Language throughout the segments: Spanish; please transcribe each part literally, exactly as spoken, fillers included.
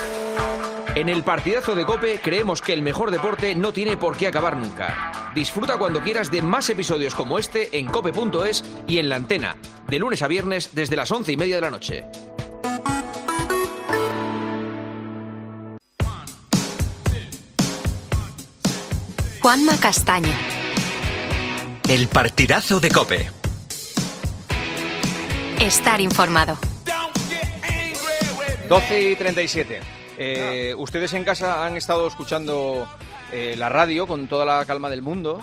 En el partidazo de COPE creemos que el mejor deporte no tiene por qué acabar nunca. Disfruta cuando quieras de más episodios como este en cope punto es y en La Antena, de lunes a viernes desde las once y media de la noche. Juanma Castaño. El partidazo de COPE. Estar informado. doce y treinta y siete. Eh, ustedes en casa han estado escuchando eh, la radio con toda la calma del mundo.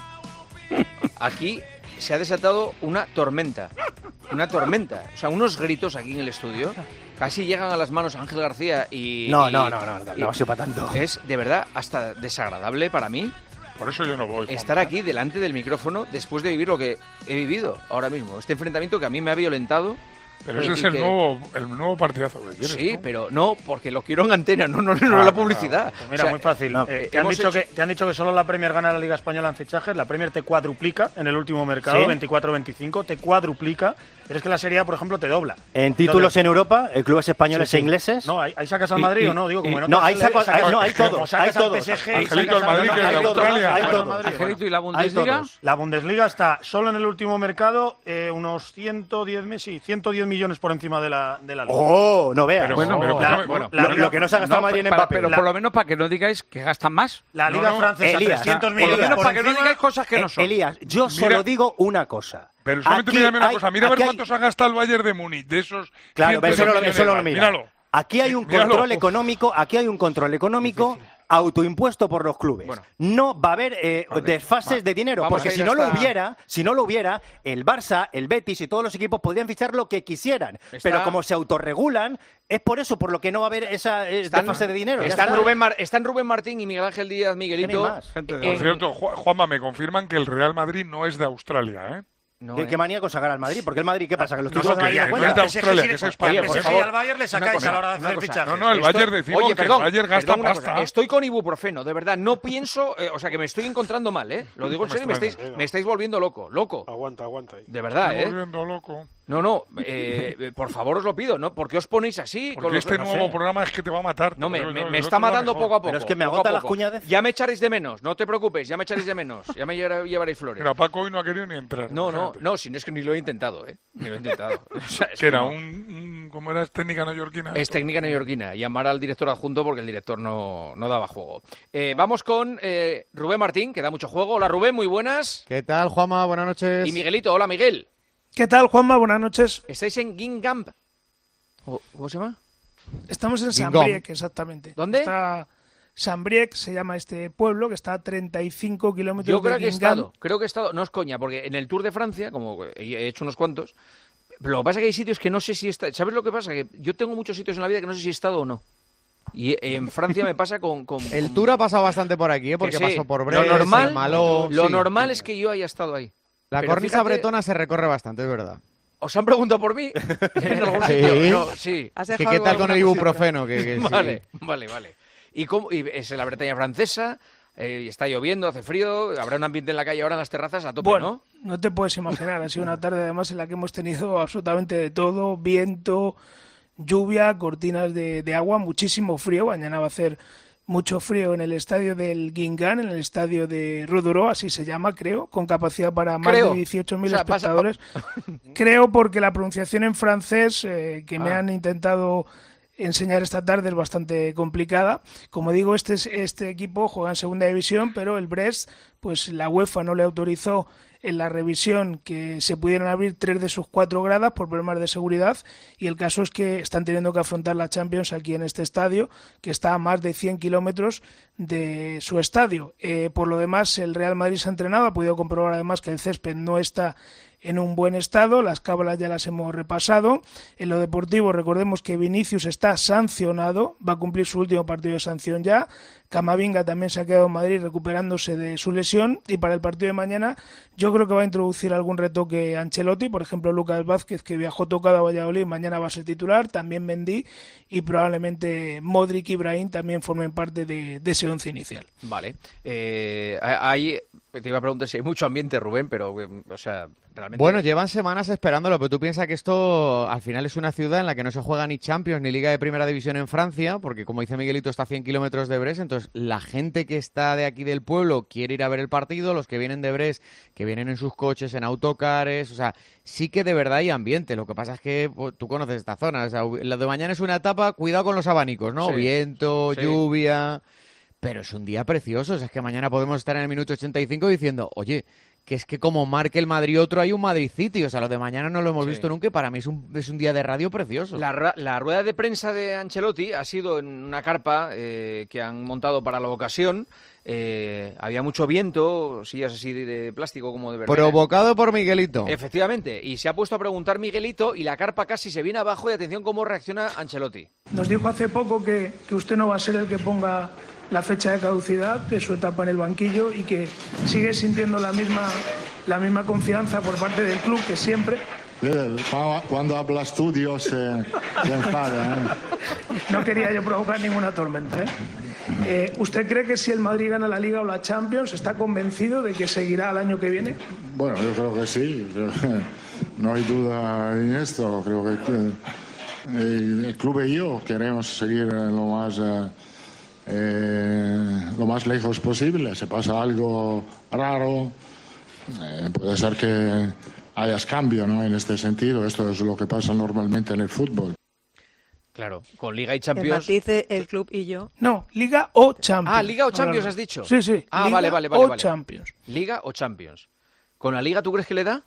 Aquí se ha desatado una tormenta. Una tormenta. O sea, unos gritos aquí en el estudio. Casi llegan a las manos Ángel García y... No, y, no, no, no, no, no ha sido para tanto. Es de verdad hasta desagradable para mí. Por eso yo no voy. Estar aquí delante del micrófono después de vivir lo que he vivido ahora mismo. Este enfrentamiento que a mí me ha violentado. Pero ese es el, que... nuevo, el nuevo partidazo que quieres, Sí, ¿no? pero no, porque lo quiero en antena, no, no, no, Ah, la publicidad. Pues mira, O sea, muy fácil. no, eh, te, han dicho hecho... que, te han dicho que solo la Premier gana la Liga Española en fichajes. La Premier te cuadruplica en el último mercado, ¿Sí? veinticuatro veinticinco, te cuadruplica. Pero es que la Serie A, por ejemplo, te dobla. En títulos Entonces, en Europa, en clubes españoles sí, sí. e ingleses. No, ¿ahí, ahí sacas al Y- Madrid y- o no? Digo, como y- no, no, te ahí has- saco- sacas- ahí- no, hay como todos, sacas hay al todos. P S G, Angelito, sacas el Madrid, al- que es de hay todos, Australia. hay Hay todos. todos. Angelito, ¿y la Hay Bundesliga? todos. La Bundesliga está solo en el último mercado eh, unos ciento diez, me- sí, ciento diez millones por encima de la, de la Liga. ¡Oh! No veas. Pero Bueno, bueno, pero la- escúchame, bueno, bueno, la lo, Liga- lo que no se ha gastado No, Madrid en para- Mbappé. pero La- por lo menos para que no digáis que gastan más. La No, Liga no, francesa, Elías, trescientos ah, Por lo millones menos por para que no encima. digáis cosas que no Eh, son. Elías, yo solo Mira- digo una cosa. Pero solamente Aquí mírame una hay- cosa, mira a ver aquí hay- cuánto se ha gastado el Bayern de Múnich de esos. Claro, cientos eso de no, millones eso no de lo euros. mira. Míralo. Aquí hay un Míralo. control económico, aquí hay un control económico autoimpuesto por los clubes. Bueno. No va a haber eh, Vale, desfases va. de dinero, Vamos porque a ir si no lo hasta- hubiera, si no lo hubiera, el Barça, el Betis y todos los equipos podrían fichar lo que quisieran. Está- Pero como se autorregulan, es por eso por lo que no va a haber esa eh, Están- desfase de dinero. Ya Están está. Rubén, Mar- están Rubén Martín y Miguel Ángel Díaz, Miguelito. Tiene más. Gente de- Por en- cierto, Ju- Juanma, me confirman que el Real Madrid no es de Australia, ¿eh? No, ¿Qué, eh. qué manía con sacar al Madrid? Porque el Madrid, ¿qué pasa? Que los No, títulos no, de que- la que cuenta. no es de P S G Australia, sí- que es al España, P S por G y favor. al Bayern le Una sacáis cosa, a la hora de una hacer cosa. fichajes. No, no, el Estoy- Bayern decimos Oye, que perdón, el Bayern gasta perdón, una cosa. pasta. Estoy con ibuprofeno, de verdad. No pienso, eh, o sea, que me estoy encontrando mal, ¿eh? Lo digo en No me serio, me estáis, extraña. me estáis volviendo loco, loco. Aguanta, aguanta ahí. De verdad, Estoy ¿eh? volviendo loco. No, no, eh, eh, por favor os lo pido, ¿no? ¿Por qué os ponéis así? Porque con los- este no nuevo sé. programa es que te va a matar. No, me, Pero me- el me otro está va matando mejor. poco a poco. Pero es que me poco a agota las poco. cuñades. Ya me echaréis de menos, no te preocupes, ya me echaréis de menos. Ya me llevar- llevaréis flores. Mira, Paco hoy no ha querido ni entrar. No, no, imagínate. no, si no es que ni lo he intentado, ¿eh? Ni lo he intentado. O sea, es Que era no. un, un- ¿Cómo era? ¿Es técnica neoyorquina? Es técnica neoyorquina. Llamar al director adjunto porque el director no, no daba juego. Eh, vamos con eh, Rubén Martín, que da mucho juego. Hola Rubén, muy buenas. ¿Qué tal, Juanma? Buenas noches. Y Miguelito, hola Miguel. ¿Qué tal, Juanma? Buenas noches. ¿Estáis en Guingamp? ¿O- ¿Cómo se llama? Estamos en Guingamp. Saint-Brieuc, exactamente. ¿Dónde? Está Saint-Brieuc, se llama este pueblo, que está a treinta y cinco kilómetros Yo creo de que he Guingamp. estado, creo que he estado, no es coña, porque en el Tour de Francia, como he hecho unos cuantos, pero lo que pasa es que hay sitios que no sé si está. ¿Sabes lo que pasa? Que yo tengo muchos sitios en la vida que no sé si he estado o no. Y en Francia me pasa con. con El con- Tour ha pasado bastante por aquí, ¿eh? Porque que sí. pasó por Lo Brest, normal- el Malo. Lo sí. normal es que yo haya estado ahí. La pero cornisa fíjate- bretona se recorre bastante, es verdad. ¿Os han preguntado por mí? ¿En algún Sí. sitio? No, sí. ¿Qué, qué tal con el ibuprofeno? Que, que sí. Vale, vale, vale. ¿Y, cómo, y es en la Bretaña francesa? Eh, está lloviendo, hace frío, habrá un ambiente en la calle ahora en las terrazas a tope, Bueno, ¿no? no te puedes imaginar. Ha sido una tarde además en la que hemos tenido absolutamente de todo: viento, lluvia, cortinas de, de agua, muchísimo frío. Mañana va a hacer mucho frío en el estadio del Guingamp, en el estadio de Rodoró, así se llama, creo, con capacidad para más Creo. de dieciocho mil O sea, pasa- espectadores. Creo porque la pronunciación en francés eh, que me Ah. han intentado enseñar esta tarde es bastante complicada. Como digo, este, es- este equipo juega en segunda división, pero el Brest, pues la UEFA no le autorizó en la revisión que se pudieran abrir tres de sus cuatro gradas por problemas de seguridad, y el caso es que están teniendo que afrontar la Champions aquí en este estadio, que está a más de cien kilómetros de su estadio. Eh, por lo demás, el Real Madrid se ha entrenado, ha podido comprobar además que el césped no está en un buen estado, las cábalas ya las hemos repasado. En lo deportivo, recordemos que Vinicius está sancionado, va a cumplir su último partido de sanción ya. Camavinga también se ha quedado en Madrid recuperándose de su lesión, y para el partido de mañana yo creo que va a introducir algún retoque Ancelotti, por ejemplo Lucas Vázquez, que viajó tocado a Valladolid, mañana va a ser titular, también Mendy, y probablemente Modric y Brahim también formen parte de, de ese once inicial. Vale. Eh, hay, te iba a preguntar si hay mucho ambiente, Rubén, pero, o sea, realmente... Bueno, llevan semanas esperándolo, pero tú piensas que esto al final es una ciudad en la que no se juega ni Champions ni Liga de Primera División en Francia, porque como dice Miguelito está a cien kilómetros de Brest, entonces la gente que está de aquí del pueblo quiere ir a ver el partido, los que vienen de Brest, que vienen en sus coches, en autocares, o sea, sí que de verdad hay ambiente. Lo que pasa es que pues, tú conoces esta zona, o sea, la de mañana es una etapa, cuidado con los abanicos, ¿no? Sí, Viento, sí. lluvia, pero es un día precioso, o sea, es que mañana podemos estar en el minuto ochenta y cinco diciendo, oye, que es que como marque el Madrid otro, hay un Madrid City, o sea, lo de mañana no lo hemos Sí. visto nunca y para mí es un, es un día de radio precioso. La, ra- la rueda de prensa de Ancelotti ha sido en una carpa eh, que han montado para la ocasión. Eh, había mucho viento, sillas así de, de plástico como de verdad. Provocado por Miguelito. Efectivamente, y se ha puesto a preguntar Miguelito y la carpa casi se viene abajo y atención cómo reacciona Ancelotti. Nos dijo hace poco que, que usted no va a ser el que ponga la fecha de caducidad de su etapa en el banquillo y que sigue sintiendo la misma, la misma confianza por parte del club que siempre. Cuando hablas tú, Dios se, se enfada. ¿eh? No quería yo provocar ninguna tormenta. ¿eh? Eh, ¿Usted cree que si el Madrid gana la Liga o la Champions, está convencido de que seguirá el año que viene? Bueno, yo creo que sí. Creo que no hay duda en esto. Creo que el, el club y yo queremos seguir lo más, eh, eh, lo más lejos posible. Si pasa algo raro, eh, puede ser que hayas cambio, ¿no? En este sentido. Esto es lo que pasa normalmente en el fútbol. Claro, con Liga y El Champions. matiz de el club y yo. No, Liga o Champions. Ah, Liga o Champions Ahora, has dicho. Sí, sí. Ah, Liga vale, vale, vale. o vale. Champions. Liga o Champions. ¿Con la Liga tú crees que le da?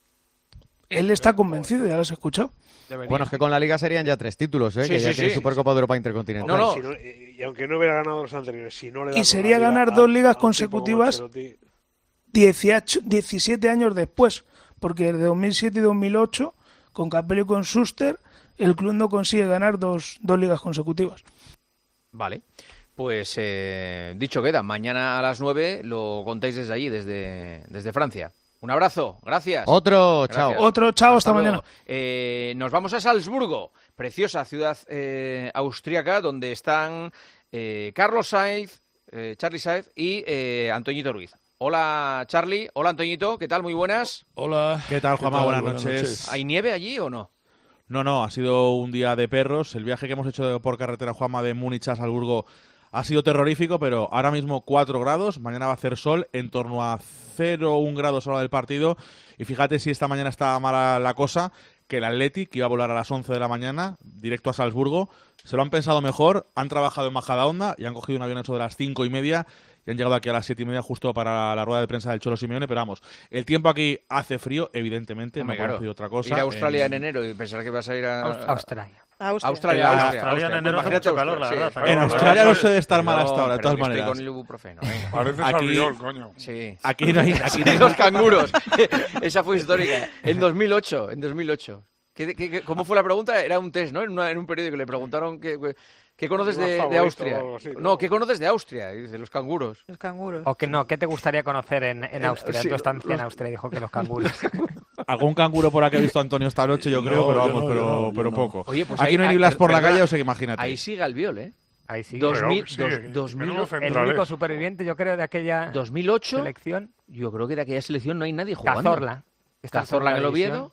Él está convencido, ya lo has escuchado. Bueno, es que con la Liga serían ya tres títulos, ¿eh? Sí, que ya sí, tiene sí. Supercopa de Europa Intercontinental. No, no. Si no, y aunque no hubiera ganado los anteriores, si no le da Y con sería la Liga ganar a- dos ligas a un tipo como consecutivas Ancelotti, dieciocho, diecisiete años después, porque de dos mil siete y dos mil ocho, con Capello y con Schuster, el club no consigue ganar dos, dos ligas consecutivas. Vale. Pues eh, dicho queda, mañana a las nueve lo contáis desde allí, desde, desde Francia. Un abrazo, gracias. Otro, Gracias. chao. Otro, chao, hasta, luego. mañana. Eh, nos vamos a Salzburgo, preciosa ciudad eh, austríaca, donde están eh, Carlos Sainz, eh, Charlie Sainz y eh, Antoñito Ruiz. Hola, Charlie. Hola, Antoñito. ¿Qué tal? Muy buenas. Hola. ¿Qué tal, Juanma? tal? Buenas, Buenas noches. noches. ¿Hay nieve allí o no? No, no, ha sido un día de perros. El viaje que hemos hecho por carretera, Juanma, de Múnich a Salzburgo ha sido terrorífico, pero ahora mismo cuatro grados. Mañana va a hacer sol, en torno a cero coma uno grados a la hora del partido. Y fíjate si esta mañana está mala la cosa, que el Athletic, que iba a volar a las once de la mañana, directo a Salzburgo, se lo han pensado mejor, han trabajado en Majadahonda y han cogido un avión hecho de las cinco y media y han llegado aquí a las siete y media justo para la rueda de prensa del Cholo Simeone. Pero vamos, el tiempo aquí hace frío, evidentemente, Hombre, no puede claro. decir otra cosa. Ir a Australia Eh, en enero y pensar que vas a ir a... Australia. Austria. Australia, En Austria, Australia en Austria. enero hace Imagínate mucho calor, la Austria, verdad. sí. En Australia no se debe estar mal hasta No, ahora, de pero todas que estoy maneras. con el ibuprofeno. venga. Parece Aquí- Albiol, coño. Sí. Aquí no hay, aquí no hay- Los canguros. Esa fue histórica. En dos mil ocho. En dos mil ocho. ¿Qué, qué, qué- cómo fue la pregunta? Era un test, ¿no? En, una- en un periódico le preguntaron qué, qué conoces Más de, de favorito Austria. o algo así, ¿no? No, ¿qué conoces de Austria? Y dice, los canguros. Los canguros. O que no, ¿qué te gustaría conocer en, en Austria? sí, En tu estancia en los- Austria, dijo que los canguros. algún canguro por aquí ha visto Antonio esta noche, yo creo, No, pero yo vamos, no, pero, yo no, yo pero no. poco. Oye, pues aquí ahí- no hay ahí- ni Blas por la perdona, calle, o sea que imagínate. Ahí sigue Albiol, ¿eh? Ahí sí. Dos mil- sí, dos- que- dos mil- menudo El central, único ¿eh? superviviente, yo creo, de aquella dos mil ocho. selección, Yo creo que de aquella selección no hay nadie jugando. Cazorla. que está Cazorla en el segunda división. Oviedo.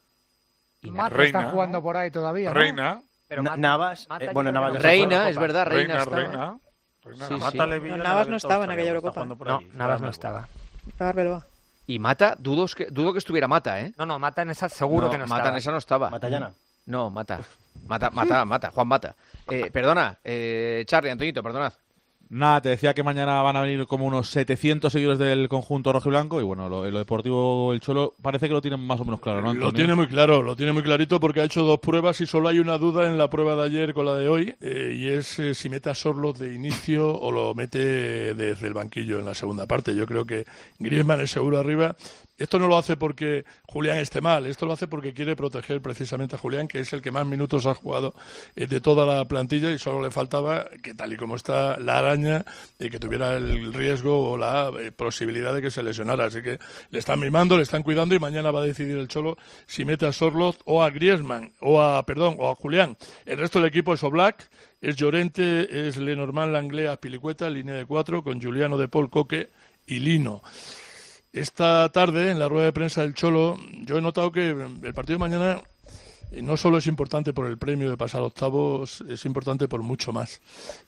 Y Mata Reina. está jugando por ahí todavía. Reina, Pero Na- Mata- Navas, Mata eh, yo bueno, creo Navas que ya no se fue Reina, a es Copa. verdad, Reina, Reina, estaba. Reina. Reina. Sí, sí. Mata le vi No, en el Navas no evento estaba en australiano, aquella está Eurocopa. jugando por No, allí. Navas no Está estaba. Estaba Arbeloa. Y Mata, dudo que, dudo que estuviera Mata, ¿eh? No, no, Mata en esa seguro que no Mata estaba. en esa no estaba. Matallana. No, Mata. Mata, Mata, Mata, Juan Mata. Eh, perdona, eh, Charlie, Antoñito, perdonad. Nada, te decía que mañana van a venir como unos setecientos seguidores del conjunto rojiblanco y bueno, lo, lo deportivo, el Cholo, parece que lo tienen más o menos claro, ¿no, Lo Antonio? tiene muy claro, lo tiene muy clarito porque ha hecho dos pruebas y solo hay una duda en la prueba de ayer con la de hoy eh, y es eh, si mete a Sorloth de inicio o lo mete desde el banquillo en la segunda parte. Yo creo que Griezmann es seguro arriba Esto no lo hace porque Julián esté mal, esto lo hace porque quiere proteger precisamente a Julián, que es el que más minutos ha jugado eh, de toda la plantilla, y solo le faltaba que, tal y como está la araña, eh, que tuviera el riesgo o la eh, posibilidad de que se lesionara. Así que le están mimando, le están cuidando, y mañana va a decidir el Cholo si mete a Sorloth o a Griezmann, o a, perdón, o a Julián. El resto del equipo es Oblak, es Llorente, es Lenormand, Langlais, Azpilicueta, línea de cuatro, con Juliano, De Paul, Coque y Lino. Esta tarde, en la rueda de prensa del Cholo, yo he notado que el partido de mañana no solo es importante por el premio de pasar octavos, es importante por mucho más.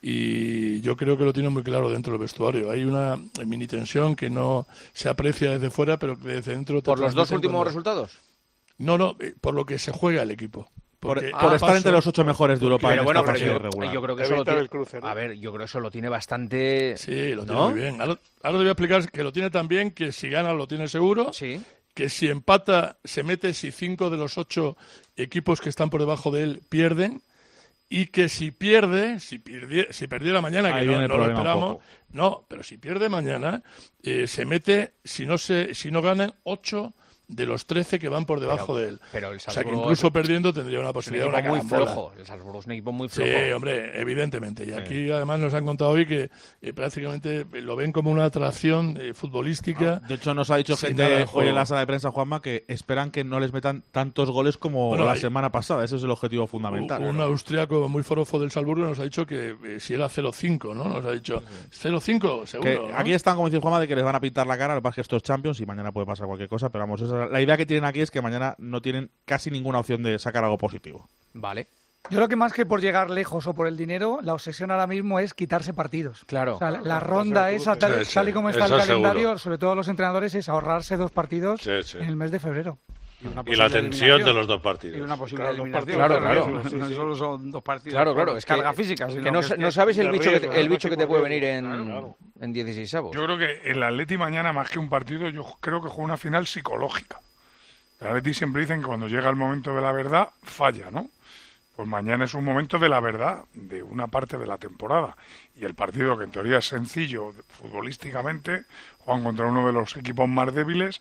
Y yo creo que lo tiene muy claro dentro del vestuario. Hay una mini tensión que no se aprecia desde fuera, pero que desde dentro... te ¿Por los dos transmiten últimos cuando- resultados? No, no, eh, por lo que se juega el equipo. Por, Porque por a estar paso- entre los ocho mejores de Europa Pero en bueno, esta pero fase yo, regular. yo creo que eso lo Evitar tiene, el cruce, ¿no? a ver, yo creo que eso lo tiene bastante... Sí, lo tiene ¿no? muy bien. Ahora, ahora te voy a explicar que lo tiene también, que si gana lo tiene seguro, Sí. que si empata se mete si cinco de los ocho equipos que están por debajo de él pierden, y que si pierde, si, pierde, si perdiera mañana, que Ahí no, viene el no lo problema un esperamos, poco. no, pero si pierde mañana, eh, se mete, si no se, si no ganan, ocho de los trece que van por debajo Pero- de él. pero el O sea que Salzburgo incluso es- perdiendo tendría una Es un posibilidad, equipo una muy carambola. flojo. El Salzburgo es un equipo muy Sí, flojo. hombre, evidentemente. Y Sí. aquí además nos han contado hoy que eh, prácticamente lo ven como una atracción eh, futbolística. De hecho, nos ha dicho sin gente nada en hoy juego. en la sala de prensa, Juanma, que esperan que no les metan tantos goles como Bueno, la hay- semana pasada. Ese es el objetivo fundamental. Un austriaco muy forofo del Salzburgo nos ha dicho que eh, si era cero cinco, ¿no? Nos ha dicho cero cinco, Que seguro. ¿no? aquí están, como dice Juanma, de que les van a pintar la cara. Lo que pasa es que estos Champions y mañana puede pasar cualquier cosa. Pero vamos, esa- la idea que tienen aquí es que mañana no tienen casi ninguna opción de sacar algo positivo. Vale. Yo creo que más que por llegar lejos o por el dinero, la obsesión ahora mismo es quitarse partidos. Claro. O sea, la, la ronda esa, tal, Sí, sí, tal y como está el eso calendario, seguro. sobre todo los entrenadores, es ahorrarse dos partidos Sí, sí. en el mes de febrero. Y la tensión de los dos partidos. Y una posible Claro, dos eliminación. partidos, Claro, No, claro. no, no solo son dos partidos. Claro, claro. con Es que, carga física, que sino no, que es no que- sabes el de bicho, que riesgo, te, el ¿no? bicho que te puede venir en, Claro, claro. en dieciseisavos. Yo creo que el Atleti mañana, más que un partido, yo creo que juega una final psicológica. El Atleti siempre dicen que cuando llega el momento de la verdad, falla, ¿no? Pues mañana es un momento de la verdad, de una parte de la temporada. Y el partido, que en teoría es sencillo futbolísticamente, juegan contra uno de los equipos más débiles,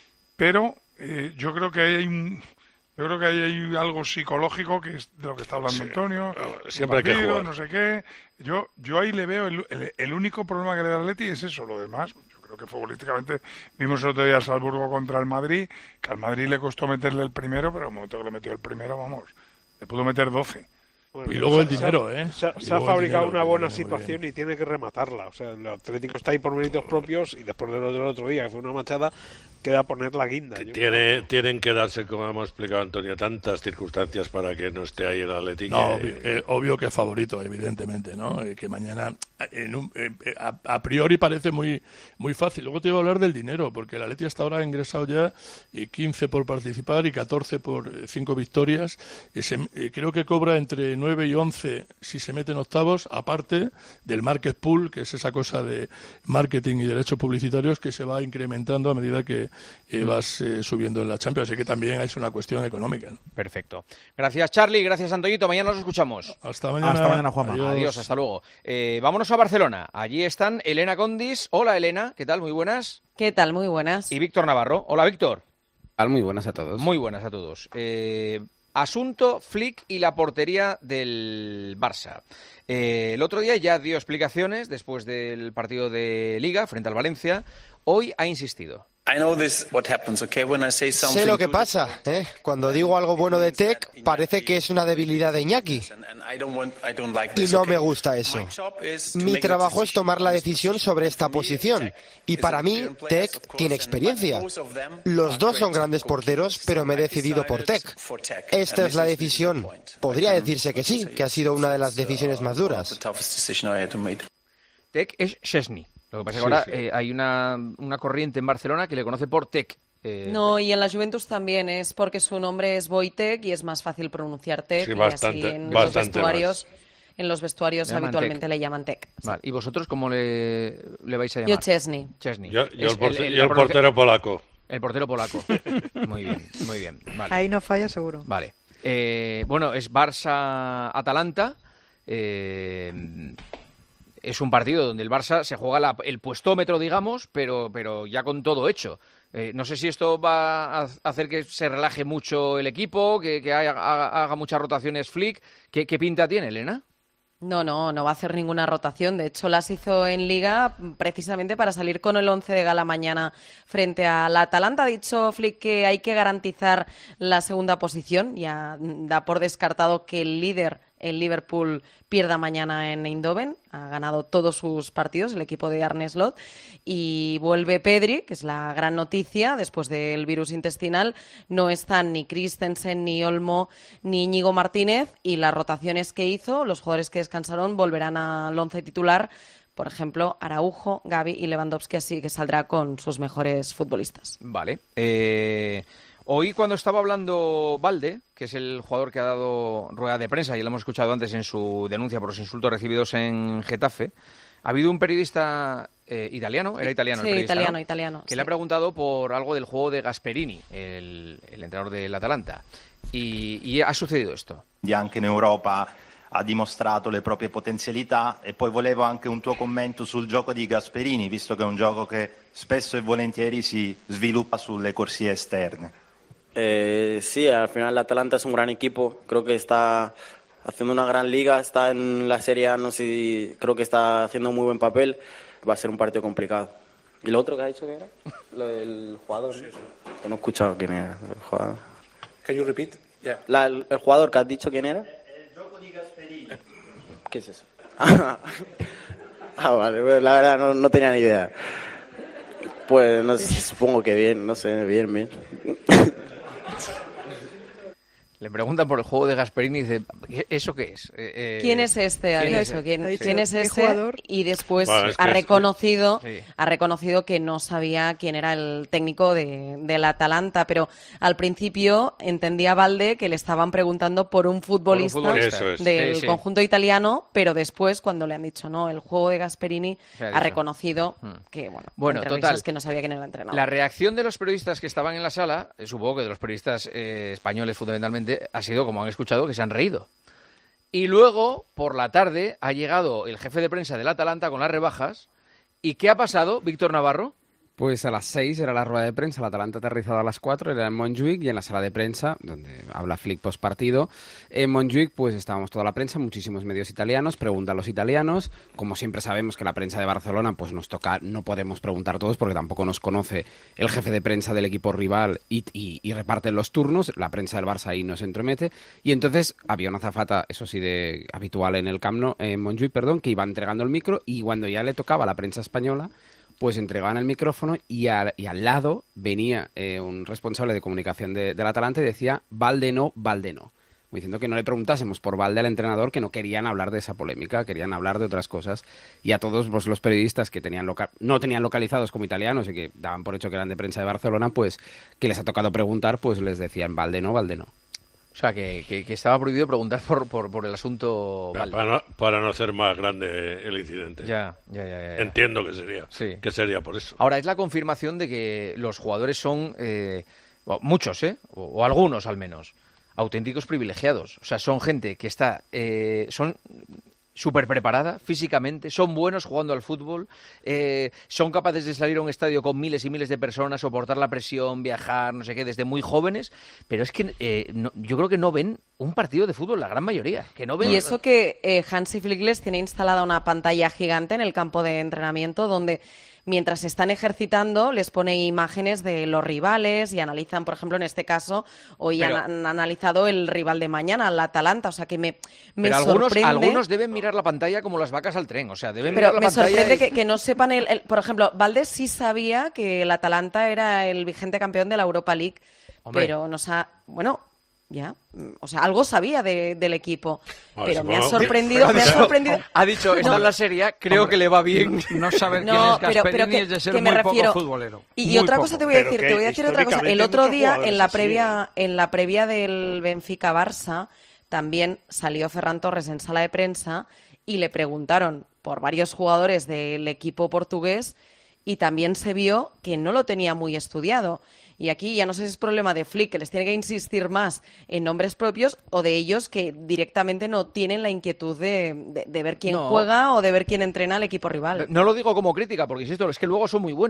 pero eh, yo creo que ahí hay un... Yo creo que ahí hay algo psicológico, que es de lo que está hablando Sí, Antonio. eh, siempre hay que partido, jugar. No sé qué. Yo, yo ahí le veo, el, el- el único problema que le da al Atleti es eso. Lo demás, yo creo que futbolísticamente vimos el otro día al Salzburgo contra el Madrid, que al Madrid le costó meterle el primero, pero el momento que le metió el primero, vamos, le pudo meter doce. Bueno, Y luego el se- dinero, se- ¿eh? Se, Y se ha luego el fabricado dinero, una que buena viene muy situación bien. y tiene que rematarla. O sea, el Atlético está ahí por méritos propios y después de lo del otro día, que fue una machada, queda poner la guinda. Yo- Tiene, tienen que darse, como hemos explicado Antonio, tantas circunstancias para que no esté ahí el Atlético. No, obvio, eh, obvio que es favorito, evidentemente, ¿no? Eh, que mañana, eh, en un- eh, eh, a, a priori parece muy, muy fácil. Luego te iba a hablar del dinero, porque el Atleti hasta ahora ha ingresado ya eh, quince por participar y catorce por cinco victorias. Eh, se- eh, creo que cobra entre nueve y once si se mete en octavos, aparte del market pool, que es esa cosa de marketing y derechos publicitarios que se va incrementando a medida que eh, vas eh, subiendo en la Champions. Así que también es una cuestión económica, ¿no? Perfecto. Gracias, Charlie. Gracias, Antoñito. Mañana nos escuchamos. Hasta mañana. Hasta mañana, Juanma. Adiós. Adiós, hasta luego. Eh, vámonos a Barcelona. Allí están Elena Condis. Hola, Elena. ¿Qué tal? Muy buenas. ¿Qué tal? Muy buenas. Y Víctor Navarro. Hola, Víctor. Muy buenas a todos. Muy buenas a todos. Eh, asunto Flick y la portería del Barça. Eh, el otro día ya dio explicaciones después del partido de Liga frente al Valencia. Hoy ha insistido. Sé lo que pasa, ¿eh? Cuando digo algo bueno de Tec, parece que es una debilidad de Iñaki. Y no me gusta eso. Mi trabajo es tomar la decisión sobre esta posición. Y para mí, Tec tiene experiencia. Los dos son grandes porteros, pero me he decidido por Tec. Esta es la decisión. Podría decirse que sí, que ha sido una de las decisiones más duras. Tec es Szczesny. Lo que pasa es que Sí, ahora sí. eh, hay una, una corriente en Barcelona que le conoce por Tec. Eh, No, y en la Juventus también es porque su nombre es Wojtek y es más fácil pronunciar Tec. Sí, y bastante, así en los bastante vestuarios, en los vestuarios Le llaman habitualmente Tec. le llaman Tec. Vale. ¿Y vosotros cómo le, le vais a Yo llamar? Chesney. Chesney. Yo, yo Es el, porte- el- yo el la pronuncia- portero polaco. El portero polaco. Muy bien, muy bien. Vale. Ahí no falla seguro. Vale. Eh, bueno, es Barça-Atalanta. Eh, es un partido donde el Barça se juega la- el puestómetro, digamos, pero, pero ya con todo hecho. Eh, no sé si esto va a hacer que se relaje mucho el equipo, que, que haya- haga, haga muchas rotaciones Flick. ¿Qué, qué pinta tiene, Elena? No, no, no va a hacer ninguna rotación. De hecho, las hizo en Liga precisamente para salir con el once de gala mañana frente al Atalanta. Ha dicho Flick que hay que garantizar la segunda posición. Ya da por descartado que el líder, el Liverpool, pierda mañana en Eindhoven. Ha ganado todos sus partidos el equipo de Arne Slot. Y vuelve Pedri, que es la gran noticia, después del virus intestinal. No están ni Christensen, ni Olmo, ni Íñigo Martínez. Y las rotaciones que hizo, los jugadores que descansaron, volverán al once titular. Por ejemplo, Araujo, Gavi y Lewandowski, así que saldrá con sus mejores futbolistas. Vale. Eh, hoy cuando estaba hablando Valde, que es el jugador que ha dado rueda de prensa, y lo hemos escuchado antes en su denuncia por los insultos recibidos en Getafe, ha habido un periodista eh, italiano, era italiano Sí, el periodista, italiano, ¿no? italiano, que sí. le ha preguntado por algo del juego de Gasperini, el, el entrenador del Atalanta. Y, y ha sucedido esto. Anche in Europa ha dimostrato le proprie potenzialità e poi volevo anche un tuo commento sul gioco di Gasperini, visto che è un gioco che spesso e volentieri si sviluppa sulle corsie esterne. Eh, sí, al final el Atalanta es un gran equipo, creo que está haciendo una gran liga, está en la Serie A, no sé, si- creo que está haciendo un muy buen papel, va a ser un partido complicado. ¿Y lo otro que ha dicho que era? Lo del jugador, ¿no? Que no he escuchado quién era el jugador. Can you repeat? Yeah. La- el, el jugador que has dicho quién era. ¿Qué es eso? ah, vale, bueno, la verdad no, no tenía ni idea. Pues no sé, supongo que bien, no sé, bien, bien. Le preguntan por el juego de Gasperini y dice, ¿eso qué es? Eh, eh, ¿Quién es este? Ha ¿quién es dicho, este? ¿quién, Sí. quién es ¿Qué este? jugador? Y después Bueno, es que ha es- reconocido, Sí. ha reconocido que no sabía quién era el técnico de, del Atalanta, pero al principio entendía Valde que le estaban preguntando por un futbolista, futbolista. Eso es. del Sí, sí. conjunto italiano, pero después cuando le han dicho no, el juego de Gasperini, Se ha ha dicho. reconocido Hmm. que bueno, Bueno, entre total. risas, que no sabía quién era el entrenador. La reacción de los periodistas que estaban en la sala, eh, supongo que de los periodistas eh, españoles fundamentalmente, ha sido, como han escuchado, que se han reído. Y luego, por la tarde, ha llegado el jefe de prensa del Atalanta con las rebajas. ¿Y qué ha pasado, Víctor Navarro? Pues a las seis era la rueda de prensa, el Atalanta aterrizado a las cuatro, era en Montjuic, y en la sala de prensa, donde habla Flick post partido, en Montjuic pues estábamos toda la prensa, muchísimos medios italianos, preguntan a los italianos, como siempre sabemos que la prensa de Barcelona pues nos toca, no podemos preguntar todos porque tampoco nos conoce el jefe de prensa del equipo rival y, y, y reparten los turnos, la prensa del Barça ahí no se entromete, y entonces había una azafata, eso sí, de habitual en el Camp Nou, en Montjuic, perdón, que iba entregando el micro, y cuando ya le tocaba a la prensa española, pues entregaban el micrófono y al, y al lado venía eh, un responsable de comunicación de, del Atalanta y decía Valde no, Valde no. Como diciendo que no le preguntásemos por Valde al entrenador, que no querían hablar de esa polémica, querían hablar de otras cosas. Y a todos pues, los periodistas que tenían loca- no tenían localizados como italianos y que daban por hecho que eran de prensa de Barcelona, pues que les ha tocado preguntar, pues les decían Valde no, Valde no. O sea, que, que- que estaba prohibido preguntar por, por, por el asunto Para, Valde. no, para no hacer más grande el incidente. Ya, ya, ya, ya, ya. Entiendo que sería. Sí. Que sería por eso. Ahora, es la confirmación de que los jugadores son, eh, bueno, muchos, ¿eh? O, o algunos al menos, auténticos privilegiados. O sea, son gente que está, eh, son súper preparada físicamente, son buenos jugando al fútbol, eh, son capaces de salir a un estadio con miles y miles de personas, soportar la presión, viajar, no sé qué, desde muy jóvenes, pero es que eh, no- yo creo que no ven un partido de fútbol, la gran mayoría, que no ven... Y eso que eh, Hansi Flick les tiene instalada una pantalla gigante en el campo de entrenamiento donde mientras están ejercitando les pone imágenes de los rivales y analizan, por ejemplo, en este caso, hoy Pero- han, han analizado el rival de mañana, el Atalanta, o sea que me, me Pero algunos, sorprende... algunos deben mirar la pantalla como las vacas al tren, o sea, deben Pero mirar la me pantalla sorprende y- que, que no sepan el, el- por ejemplo, Valdés sí sabía que el Atalanta era el vigente campeón de la Europa League, Hombre. pero nos ha, bueno, ya, mm, o sea, algo sabía de- del equipo, Ah, pero sí, me ha bueno, sorprendido, me ha dicho- sorprendido. Ha dicho, está No. en la serie, creo que le va bien. No saber quién No, es pero, Gasperini pero que, es de ser que me muy refiero. poco futbolero. Y, y Muy otra poco. cosa te voy a Pero decir, que te voy a decir otra cosa. El históricamente otro muchos día jugadores en la así, previa, en la previa del Benfica Barça, también salió Ferran Torres en sala de prensa y le preguntaron por varios jugadores del equipo portugués y también se vio que no lo tenía muy estudiado. Y aquí ya no sé si es problema de Flick, que les tiene que insistir más en nombres propios, o de ellos que directamente no tienen la inquietud de, de- de ver quién No. juega o de ver quién entrena al equipo rival. No lo digo como crítica, porque insisto, es que luego son muy buenos.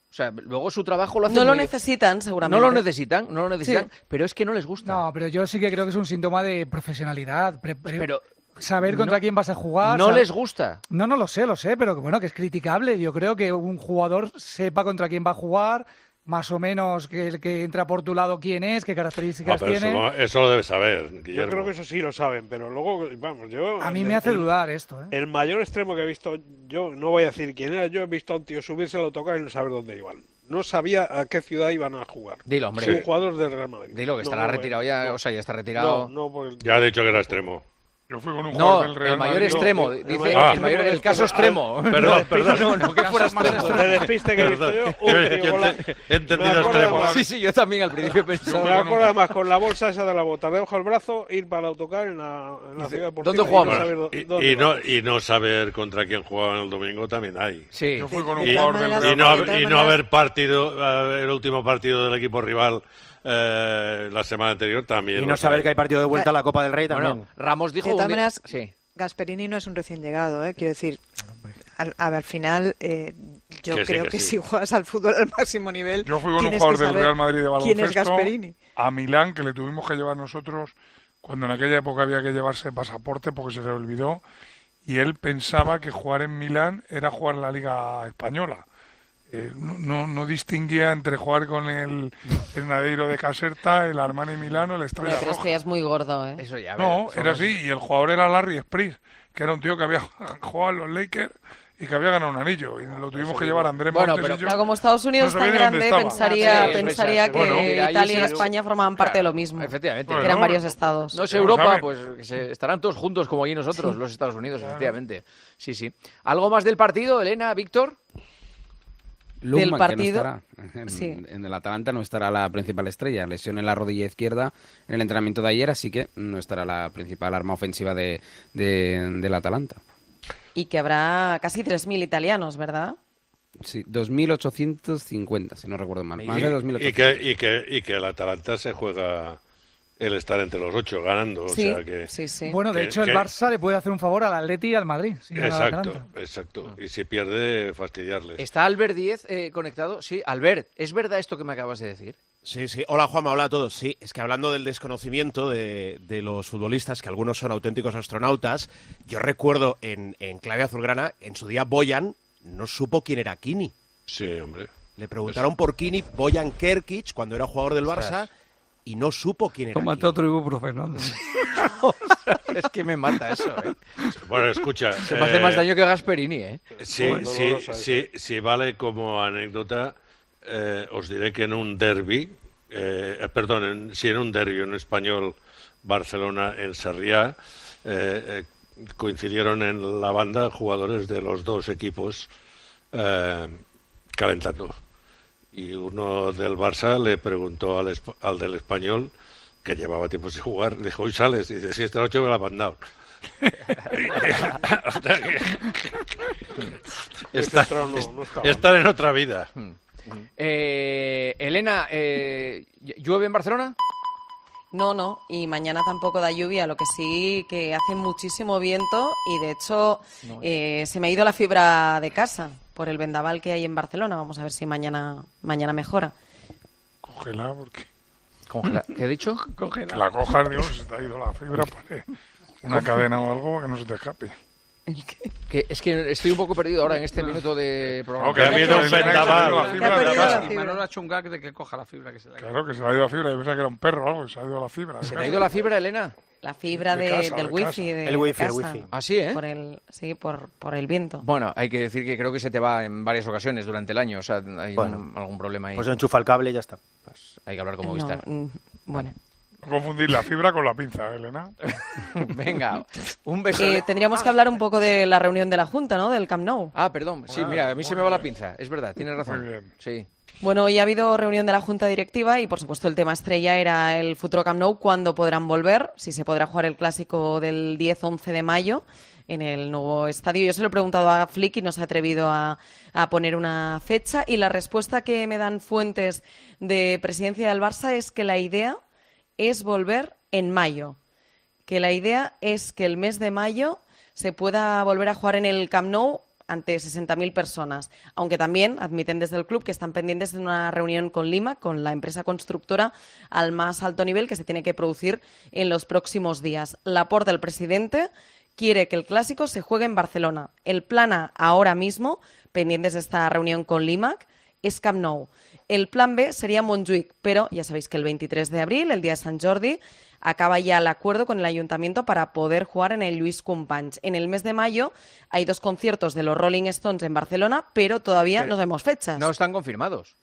O sea, luego su trabajo lo hacen No lo muy- necesitan, seguramente. No lo necesitan, no lo necesitan, Sí. pero es que no les gusta. No, pero yo sí que creo que es un síntoma de profesionalidad. pre- pre- Pero saber contra no- quién vas a jugar. no sab- les gusta. No, no lo sé, lo sé, pero que bueno, que es criticable. Yo creo que un jugador sepa contra quién va a jugar, más o menos que el que entra por tu lado quién es, qué Ah, características pero eso, tiene. lo- eso lo debe saber, Yo Guillermo. creo que eso sí lo saben, pero luego, vamos, yo... A mí el- me hace el- dudar esto, ¿eh? El mayor extremo que he visto, yo no voy a decir quién era, yo he visto a un tío subirse, lo tocar y no saber dónde iban. No sabía a qué ciudad iban a jugar. Dilo, hombre. Sí. Un jugador del Real Madrid. Dilo, que No, estará no, retirado ya, no. o sea, ya está retirado. No, no, porque- Ya ha dicho que era extremo. Yo fui con un No, jugador del Real el mayor Madrid. extremo, No, dice el el, mayor- mayor, el caso extremo. Perdón, No, perdón. No, no, que fueras más extremo. De despiste que he visto yo, un Yo- tío yo con la- ente- he entendido me acuerdo extremo. además- Sí, sí, yo también al principio Me pensaba. acuerdo además con la bolsa esa de la bota debajo del brazo, ir para el autocar en la, en la ciudad deportiva. ¿dónde y jugamos? no saber dó- Y, dónde y va. no, y no saber contra quién jugaban el domingo también hay. Sí. Yo fui con un Y, jugador del y Real no, Madrid. haber- y no haber partido, eh, el último partido del equipo rival eh, la semana anterior también. Y lo no saber sabe. que hay partido de vuelta a la Copa del Rey también. Bueno, Ramos dijo De todas un día- maneras, sí. Gasperini no es un recién llegado, ¿eh? Quiero decir, al, a ver, al final, eh, yo Que sí, creo que que, sí. si juegas al fútbol al máximo nivel, Yo fui con un tienes jugador que del saber Real Madrid de quién es baloncesto Gasperini. a Milán, que le tuvimos que llevar nosotros cuando en aquella época había que llevarse pasaporte porque se le olvidó, y él pensaba que jugar en Milán era jugar en la Liga Española. Eh, no, no, no distinguía entre jugar con el, el Nadeiro de Caserta, el Armani Milano, el Estrella Pero es Roja. que ya es muy gordo, ¿eh? Eso ya. No, ver, era somos- así, y el jugador era Larry Springs, que era un tío que había jugado en los Lakers y que había ganado un anillo, y lo tuvimos que llevar a Andrés Bueno, Montes pero- y yo. Claro, como Estados Unidos no es tan sabía ni dónde grande, estaba. pensaría, Sí, pensaría sí, que bueno, mira, ahí Italia y sí es- España formaban parte de lo mismo. Efectivamente. Que eran varios estados. No es Bueno, Europa, ¿sabe? pues que se- estarán todos juntos como aquí nosotros, los Estados Unidos, efectivamente. Sí, sí. ¿Algo más del partido, Elena, Víctor? Lundman, que partido, no estará. En, sí. en el Atalanta no estará la principal estrella. Lesión en la rodilla izquierda en el entrenamiento de ayer, así que no estará la principal arma ofensiva de, de- del Atalanta. Y que habrá casi tres mil italianos, ¿verdad? Sí, dos mil ochocientos cincuenta, si no recuerdo mal. Más Y, de dos mil y ochocientos. que, y, que, y que el Atalanta se juega el estar entre los ocho ganando. O Sí, sea que, sí, sí. Bueno, de que- hecho, el que- Barça le puede hacer un favor al Atleti y al Madrid. si gana el Exacto, Atalanta. exacto. Y si pierde, fastidiarles. ¿Está Albert Díez eh, conectado? Sí, Albert, ¿es verdad esto que me acabas de decir? Sí, sí. Hola, Juanma, hola a todos. Sí, es que hablando del desconocimiento de, de los futbolistas, que algunos son auténticos astronautas, yo recuerdo en, en Clave Azulgrana, en su día Boyan no supo quién era Kini. Sí, hombre. Le preguntaron por Kini, Boyan Kerkic, cuando era jugador del Barça, y no supo quién era Tómate Kini. otro ibuprofeno. Es que me mata eso, ¿eh? Bueno, escucha. Se me hace eh, más daño que Gasperini, ¿eh? Sí, Bueno, sí, dolorosa sí, sí, vale como anécdota. eh, os diré que en un derby, eh, eh, perdón, en, sí, en un derby en español, Barcelona en Sarriá, eh, eh, coincidieron en la banda jugadores de los dos equipos eh, calentando. Y uno del Barça le preguntó al, esp- al del español, que llevaba tiempo sin jugar, le dijo, hoy sales, y dice, sí, esta noche me la han mandado. O sea que- Está- Pero no, no estaba. están en otra vida. Eh, Elena, eh, ¿llueve en Barcelona? No, no, y mañana tampoco da lluvia, lo que sí que hace muchísimo viento y de hecho No. eh, se me ha ido la fibra de casa por el vendaval que hay en Barcelona. Vamos a ver si mañana, mañana mejora. Cógela, porque Congela- ¿Qué he dicho? que la cojas, Dios, se te ha ido la fibra, pues, una cadena o algo que no se te escape. Que es que estoy un poco perdido ahora en este minuto de programa. No, que ha habido un vendaval. La fibra de casa. Y Manolo ha hecho un gag de que coja la fibra que se le ha Claro, que se le ha ido la fibra. Yo pensaba que era un perro o algo, que se le ha ido la fibra. ¿Se te ha ido la fibra, Elena? La fibra De de- casa, del de wifi casa. de, El wifi, de el casa. wifi. Ah, sí, ¿eh? Por el, sí, por, por el viento. Bueno, hay que decir que creo que se te va en varias ocasiones durante el año. O sea, hay Bueno, un- algún problema ahí. Pues enchufa el cable y ya está. Pues hay que hablar con No, Movistar. mm, bueno. No confundir la fibra con la pinza, ¿eh, Elena? Venga, un beso. Eh, tendríamos que hablar un poco de la reunión de la Junta, ¿no? Del Camp Nou. Ah, perdón. Sí, mira, a mí se me va la pinza. Es verdad, tienes razón. Muy bien. Sí. Bueno, hoy ha habido reunión de la Junta Directiva y, por supuesto, el tema estrella era el futuro Camp Nou, cuándo podrán volver, si se podrá jugar el clásico del diez once de mayo en el nuevo estadio. Yo se lo he preguntado a Flick y no se ha atrevido a, a poner una fecha y la respuesta que me dan fuentes de presidencia del Barça es que la idea es volver en mayo, que la idea es que el mes de mayo se pueda volver a jugar en el Camp Nou ante sesenta mil personas, aunque también admiten desde el club que están pendientes de una reunión con Lima, con la empresa constructora, al más alto nivel que se tiene que producir en los próximos días. Laporta, el presidente, quiere que el Clásico se juegue en Barcelona. El plan A ahora mismo, pendientes de esta reunión con Lima, es Camp Nou. El plan B sería Montjuïc, pero ya sabéis que el veintitrés de abril, el día de Sant Jordi, acaba ya el acuerdo con el ayuntamiento para poder jugar en el Lluís Companys. En el mes de mayo hay dos conciertos de los Rolling Stones en Barcelona, pero todavía Pero no sabemos fechas. No están confirmados.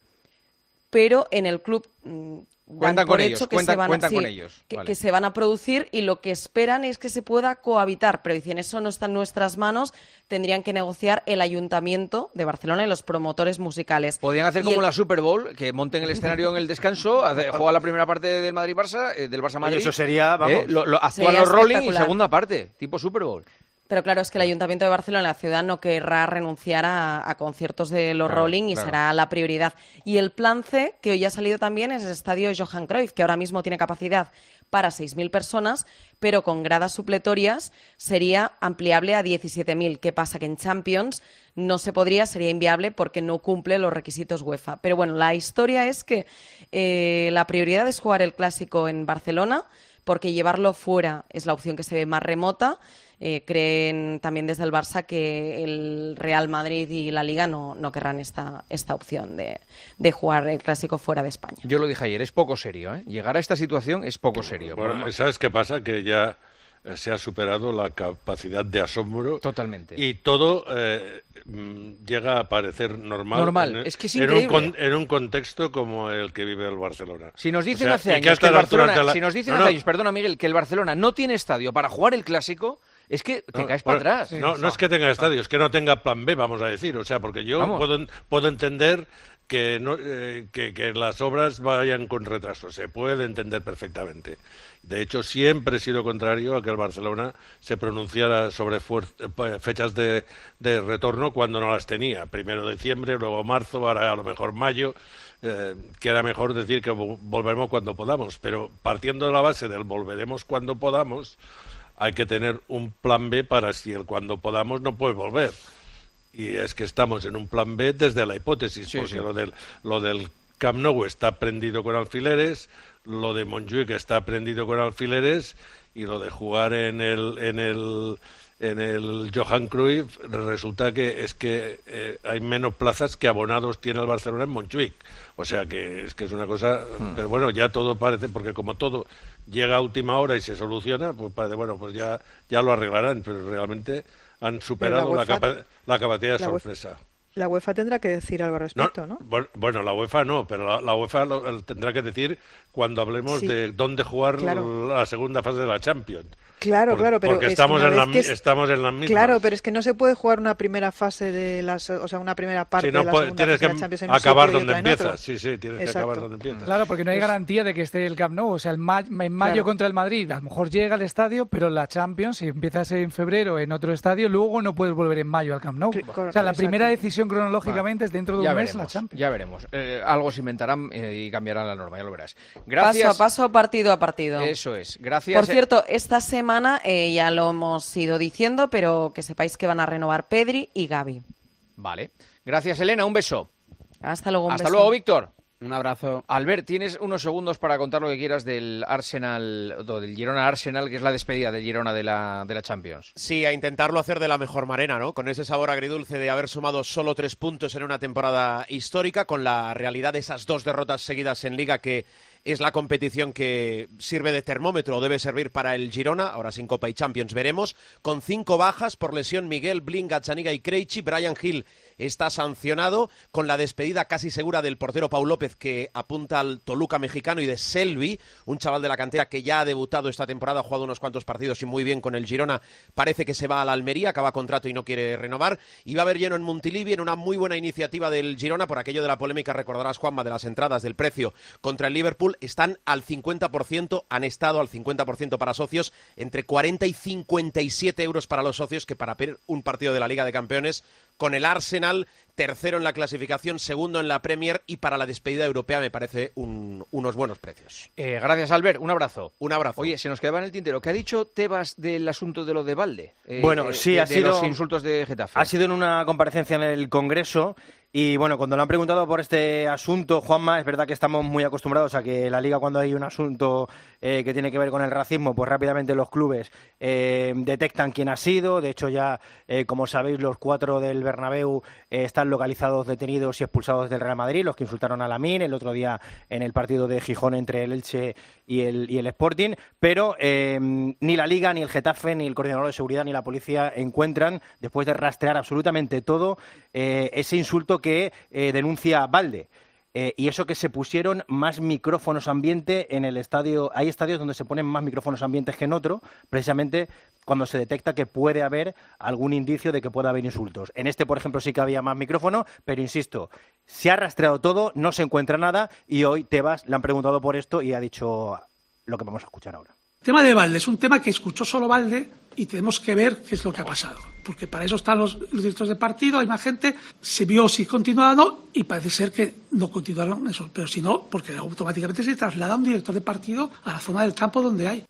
Pero en el club mm, dan Cuentan por con hecho ellos, que, cuentan- se van, a- cuentan sí, con ellos, que, vale. que se van a producir y lo que esperan es que se pueda cohabitar. Pero dicen, eso no está en nuestras manos, tendrían que negociar el ayuntamiento de Barcelona y los promotores musicales. Podrían hacer Y como el- la Super Bowl, que monten el escenario en el descanso, hace- juega la primera parte del Madrid-Barça, eh, del Barça-Madrid. eso sería, vamos. eh, lo, lo- actúan Sería los Rolling y espectacular. segunda parte, tipo Super Bowl. Pero claro, es que el Ayuntamiento de Barcelona, la ciudad, no querrá renunciar a, a conciertos de los Claro, Rolling y claro. será la prioridad. Y el plan C, que hoy ha salido también, es el estadio Johan Cruyff, que ahora mismo tiene capacidad para seis mil personas, pero con gradas supletorias sería ampliable a diecisiete mil. ¿Qué pasa? Que en Champions no se podría, sería inviable porque no cumple los requisitos UEFA. Pero bueno, la historia es que eh, la prioridad es jugar el Clásico en Barcelona, porque llevarlo fuera es la opción que se ve más remota. Eh, creen también desde el Barça que el Real Madrid y la Liga no, no querrán esta, esta opción de, de jugar el Clásico fuera de España. Yo lo dije ayer, es poco serio, ¿eh? Llegar a esta situación es poco serio. Bueno, ¿sabes qué pasa? Que ya eh, se ha superado la capacidad de asombro. Totalmente. Y todo eh, mm, llega a parecer normal. Normal, en, es que es en un, increíble. con- en un contexto como el que vive el Barcelona. Si nos dicen O sea, hace y que años que hasta el las alturas Barcelona, de la- si nos dicen No, hace no, años, perdona Miguel, que el Barcelona no tiene estadio para jugar el Clásico, es que te No, caes bueno, para atrás. No, no es que tenga estadio, es que no tenga plan B, vamos a decir. O sea, porque yo Vamos. puedo, puedo entender que, no, eh, que, que las obras vayan con retraso, se puede entender perfectamente. De hecho, siempre he sido contrario a que el Barcelona se pronunciara sobre fuer- eh, fechas de, de retorno cuando no las tenía. Primero diciembre, luego marzo, ahora a lo mejor mayo. Eh, queda mejor decir que vo- volveremos cuando podamos, pero partiendo de la base del volveremos cuando podamos, hay que tener un plan B para si el cuando podamos no puede volver. Y es que estamos en un plan B desde la hipótesis, Sí, porque sí. Lo, del, lo del Camp Nou está prendido con alfileres, lo de Montjuïc está prendido con alfileres y lo de jugar en el en el en el Johan Cruyff resulta que es que eh, hay menos plazas que abonados tiene el Barcelona en Montjuïc. O sea que es que es una cosa, Hmm. pero bueno, ya todo parece, porque como todo llega a última hora y se soluciona, pues parece, bueno, pues ya, ya lo arreglarán, pero realmente han superado la, UEFA capa- la capacidad de la UEFA sorpresa. La UEFA tendrá que decir algo al respecto, ¿no? Bueno, bueno, la UEFA no, pero la, la UEFA lo, lo tendrá que decir cuando hablemos Sí. de dónde jugar Claro. la segunda fase de la Champions. Claro, Por- claro, pero porque es que estamos una en, vez la, que es- estamos en las mismas. Claro, pero es que no se puede jugar una primera fase de las, o sea, una primera parte Si no de la puede- segunda tienes fase de que la Champions en un acabar sitio y donde otra en otro. empiezas. Sí, sí, tienes que Exacto. acabar donde empiezas. Claro, porque no hay Pues- garantía de que esté el Camp Nou. O sea, el ma- en mayo Claro. contra el Madrid, a lo mejor llega al estadio, pero la Champions, si empiezas en febrero en otro estadio, luego no puedes volver en mayo al Camp Nou. O sea, la exacto. primera decisión cronológicamente es dentro de un Ya mes veremos, la Champions. ya veremos. Eh, algo se inventarán eh, y cambiarán la norma, ya lo verás. Gracias. Paso a paso, partido a partido. Eso es. Gracias. Por cierto, esta semana eh, ya lo hemos ido diciendo, pero que sepáis que van a renovar Pedri y Gavi. Vale. Gracias, Elena. Un beso. Hasta luego. un Hasta beso. luego, Víctor. Un abrazo. Albert, tienes unos segundos para contar lo que quieras del Arsenal, o del Girona Arsenal, que es la despedida del Girona de la, de la Champions. Sí, a intentarlo hacer de la mejor manera, ¿no? Con ese sabor agridulce de haber sumado solo tres puntos en una temporada histórica, con la realidad de esas dos derrotas seguidas en Liga, que es la competición que sirve de termómetro o debe servir para el Girona, ahora sin Copa y Champions veremos, con cinco bajas por lesión: Miguel, Blin, Gazzaniga y Krejci. Brian Hill está sancionado, con la despedida casi segura del portero Pau López, que apunta al Toluca mexicano, y de Selvi, un chaval de la cantera que ya ha debutado esta temporada, ha jugado unos cuantos partidos y muy bien con el Girona. Parece que se va a la Almería, acaba contrato y no quiere renovar, y va a haber lleno en Montilivi, en una muy buena iniciativa del Girona, por aquello de la polémica, recordarás, Juanma, de las entradas, del precio contra el Liverpool. Están al cincuenta por ciento, han estado al cincuenta por ciento para socios, entre cuarenta y cincuenta y siete euros para los socios, que para ver un partido de la Liga de Campeones con el Arsenal tercero en la clasificación, segundo en la Premier, y para la despedida europea me parece un, unos buenos precios. Eh, gracias, Albert. Un abrazo. Un abrazo. Oye, se nos quedaba en el tintero. ¿Qué ha dicho Tebas del asunto de lo de Valde? Eh, Bueno, eh, sí, de, ha de sido- los insultos de Getafe. Ha sido en una comparecencia en el Congreso y bueno, cuando le han preguntado por este asunto, Juanma, es verdad que estamos muy acostumbrados a que la Liga, cuando hay un asunto eh, que tiene que ver con el racismo, pues rápidamente los clubes eh, detectan quién ha sido. De hecho ya, eh, como sabéis, los cuatro del Bernabéu eh, están localizados, detenidos y expulsados del Real Madrid, los que insultaron a Lamine el otro día en el partido de Gijón entre el Elche y el, y el Sporting, pero eh, ni la Liga, ni el Getafe, ni el coordinador de seguridad, ni la policía encuentran, después de rastrear absolutamente todo, eh, ese insulto que eh, denuncia Valde. Eh, y eso que se pusieron más micrófonos ambiente en el estadio. Hay estadios donde se ponen más micrófonos ambientes que en otro, precisamente cuando se detecta que puede haber algún indicio de que pueda haber insultos. En este, por ejemplo, sí que había más micrófonos, pero insisto, se ha rastreado todo, no se encuentra nada y hoy Tebas le han preguntado por esto y ha dicho lo que vamos a escuchar ahora. El tema de Valde es un tema que escuchó solo Valde y tenemos que ver qué es lo que ha pasado. Porque para eso están los, los directores de partido, hay más gente, se vio si continuaba o no y parece ser que no continuaron eso. Pero si no, porque automáticamente se traslada un director de partido a la zona del campo donde hay.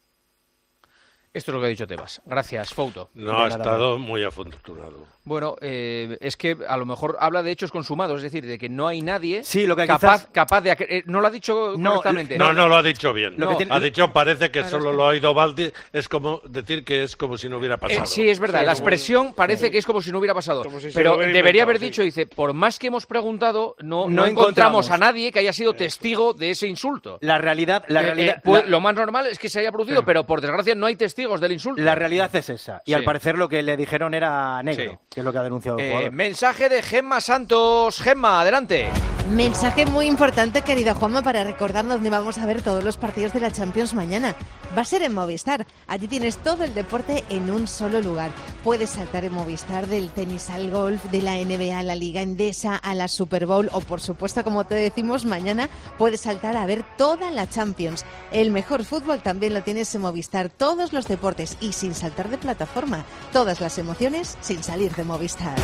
Esto es lo que ha dicho Tebas. Gracias, Fouto. No ha estado muy afortunado. Bueno, eh, es que a lo mejor habla de hechos consumados, es decir, de que no hay nadie Sí, lo que capaz, quizás- capaz de... ac- eh, no lo ha dicho correctamente. No, no lo ha dicho bien. Lo que tiene- Ha dicho parece que Claro, solo es que- lo ha oído Valdi. Es como decir que es como si no hubiera Eh, pasado. sí, es verdad, Sí, la como- expresión parece que es como si no hubiera pasado. Como si se pero lo hubiera debería inventado, haber sí. dicho, dice, por más que hemos preguntado, no, No no encontramos encontramos. a nadie que haya sido testigo de ese insulto. La realidad, la Eh, eh, realidad, pues, la- Lo más normal es que se haya producido, pero por desgracia no hay testigos del insulto. La realidad es esa. Y Sí. al parecer lo que le dijeron era negro, Sí. que es lo que ha denunciado el Eh, jugador. mensaje de Gemma Santos. Gemma, adelante. Mensaje muy importante, querido Juanma, para recordar dónde vamos a ver todos los partidos de la Champions mañana. Va a ser en Movistar. Allí tienes todo el deporte en un solo lugar. Puedes saltar en Movistar del tenis al golf, de la N B A a la Liga Endesa, a la Super Bowl o, por supuesto, como te decimos, mañana puedes saltar a ver toda la Champions. El mejor fútbol también lo tienes en Movistar. Todos los deportes y sin saltar de plataforma. Todas las emociones sin salir de Movistar.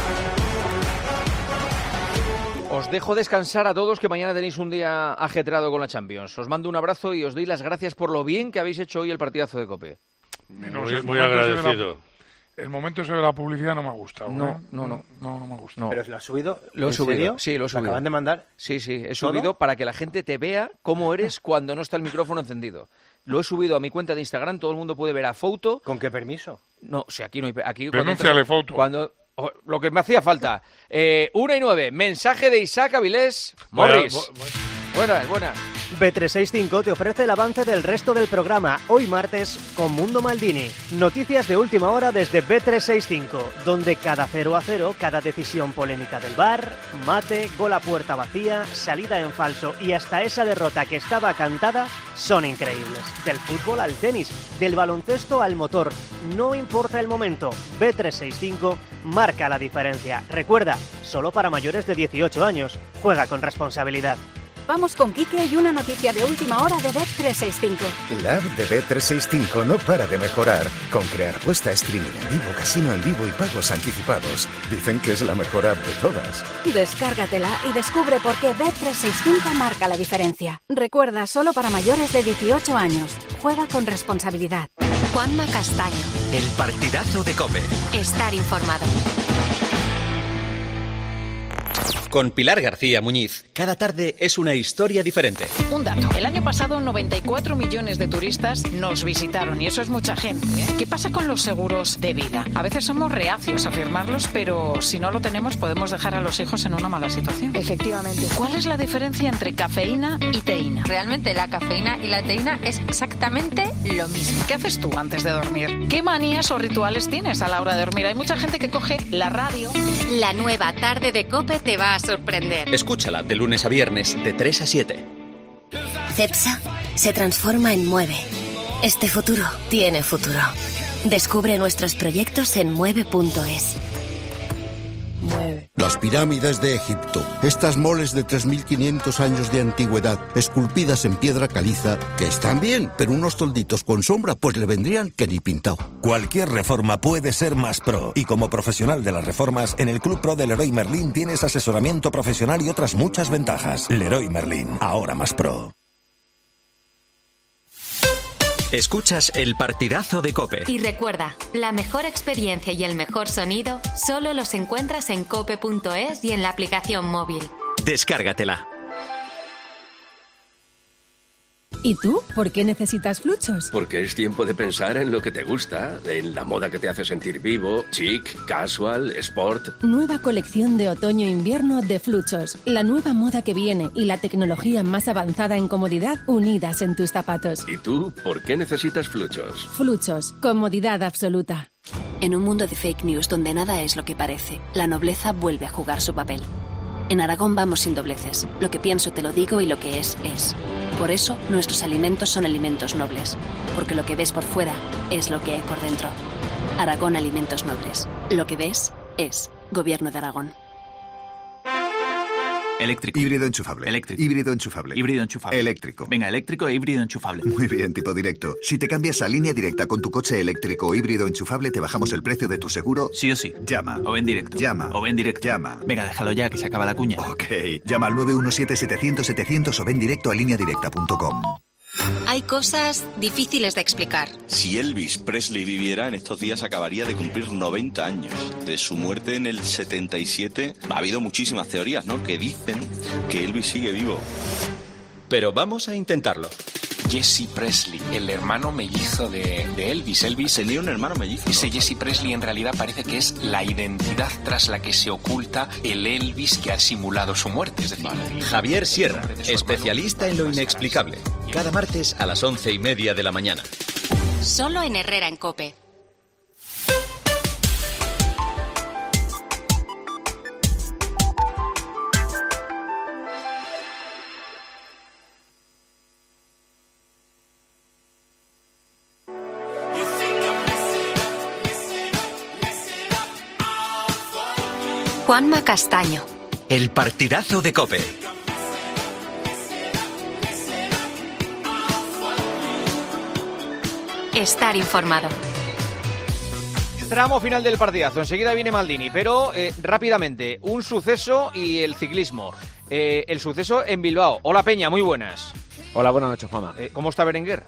Os dejo descansar a todos, que mañana tenéis un día ajetreado con la Champions. Os mando un abrazo y os doy las gracias por lo bien que habéis hecho hoy el partidazo de COPE. No Muy- sé, el muy momento ese de la- agradecido. el momento ese de la publicidad no me ha gustado. No, ¿eh? no, no. No, no me ha gustado. No. ¿Pero lo has subido? Lo he ¿En subido, serio? sí, lo he subido. acaban de mandar? Sí, sí, he ¿Todo? subido para que la gente te vea cómo eres cuando no está el micrófono encendido. Lo he subido a mi cuenta de Instagram, todo el mundo puede ver a Fouto. ¿Con qué permiso? No, o sea, aquí no hay... Aquí Denúnciale, cuando, Fouto. Cuando, oh, lo que me hacía falta. Eh, una y nueve, mensaje de Isaac Avilés. Vaya, Morris. bu- Buenas, buenas. B trescientos sesenta y cinco te ofrece el avance del resto del programa, hoy martes, con Mundo Maldini. Noticias de última hora desde B trescientos sesenta y cinco, donde cada cero a cero, cada decisión polémica del V A R, mate, gol a puerta vacía, salida en falso y hasta esa derrota que estaba cantada, son increíbles. Del fútbol al tenis, del baloncesto al motor, no importa el momento, B trescientos sesenta y cinco marca la diferencia. Recuerda, solo para mayores de dieciocho años, juega con responsabilidad. Vamos con Quique y una noticia de última hora de Bet trescientos sesenta y cinco. La app de B trescientos sesenta y cinco no para de mejorar, con crear puesta, streaming en vivo, casino en vivo y pagos anticipados. Dicen que es la mejor app de todas. Descárgatela y descubre por qué Bet trescientos sesenta y cinco marca la diferencia. Recuerda, solo para mayores de dieciocho años. Juega con responsabilidad. Juanma Castaño. El partidazo de COPE. Estar informado. Con Pilar García Muñiz. Cada tarde es una historia diferente. Un dato. El año pasado noventa y cuatro millones de turistas nos visitaron y eso es mucha gente. ¿eh? ¿Qué pasa con los seguros de vida? A veces somos reacios a firmarlos, pero si no lo tenemos podemos dejar a los hijos en una mala situación. Efectivamente. ¿Cuál es la diferencia entre cafeína y teína? Realmente la cafeína y la teína es exactamente lo mismo. ¿Qué haces tú antes de dormir? ¿Qué manías o rituales tienes a la hora de dormir? Hay mucha gente que coge la radio. La nueva tarde de COPE te va a sorprender. Escúchala de lunes a viernes de tres a siete. CEPSA se transforma en Mueve. Este futuro tiene futuro. Descubre nuestros proyectos en mueve punto es. La Las pirámides de Egipto. Estas moles de tres mil quinientos años de antigüedad, esculpidas en piedra caliza, que están bien, pero unos tolditos con sombra pues le vendrían que ni pintado. Cualquier reforma puede ser más pro. Y como profesional de las reformas, en el Club Pro de Leroy Merlin tienes asesoramiento profesional y otras muchas ventajas. Leroy Merlin, ahora más pro. Escuchas el partidazo de COPE. Y recuerda, la mejor experiencia y el mejor sonido solo los encuentras en cope punto es y en la aplicación móvil. Descárgatela. ¿Y tú? ¿Por qué necesitas Fluchos? Porque es tiempo de pensar en lo que te gusta, en la moda que te hace sentir vivo, chic, casual, sport. Nueva colección de otoño-invierno de Fluchos. La nueva moda que viene y la tecnología más avanzada en comodidad unidas en tus zapatos. ¿Y tú? ¿Por qué necesitas Fluchos? Fluchos. Comodidad absoluta. En un mundo de fake news donde nada es lo que parece, la nobleza vuelve a jugar su papel. En Aragón vamos sin dobleces. Lo que pienso te lo digo y lo que es, es. Por eso, nuestros alimentos son alimentos nobles. Porque lo que ves por fuera es lo que hay por dentro. Aragón Alimentos Nobles. Lo que ves es. Gobierno de Aragón. Eléctrico. Híbrido enchufable. Eléctrico. Híbrido enchufable. Híbrido enchufable. Eléctrico. Venga, eléctrico e híbrido enchufable. Muy bien, tipo directo. Si te cambias a Línea Directa con tu coche eléctrico o híbrido enchufable, te bajamos el precio de tu seguro. Sí o sí. Llama. O ven directo. Llama. O ven directo. Llama. Venga, déjalo ya, que se acaba la cuña. Ok. Llama al nueve uno siete setecientos setecientos o ven directo a línea directa punto com. Hay cosas difíciles de explicar. Si Elvis Presley viviera, en estos días acabaría de cumplir noventa años. De su muerte en el setenta y siete ha habido muchísimas teorías, ¿no?, que dicen que Elvis sigue vivo. Pero vamos a intentarlo. Jesse Presley, el hermano mellizo de, de Elvis. Elvis tenía un hermano mellizo. Ese Jesse Presley en realidad parece que es la identidad tras la que se oculta el Elvis que ha simulado su muerte. Es decir, vale. Javier Sierra, especialista en lo inexplicable. Cada martes a las once y media de la mañana. Solo en Herrera en COPE. Juanma Castaño. El partidazo de COPE. Estar informado. Tramo final del partidazo. Enseguida viene Maldini, pero eh, rápidamente, un suceso y el ciclismo. Eh, el suceso en Bilbao. Hola Peña, muy buenas. Hola, buenas noches, Juanma. Eh, ¿Cómo está Berenguer?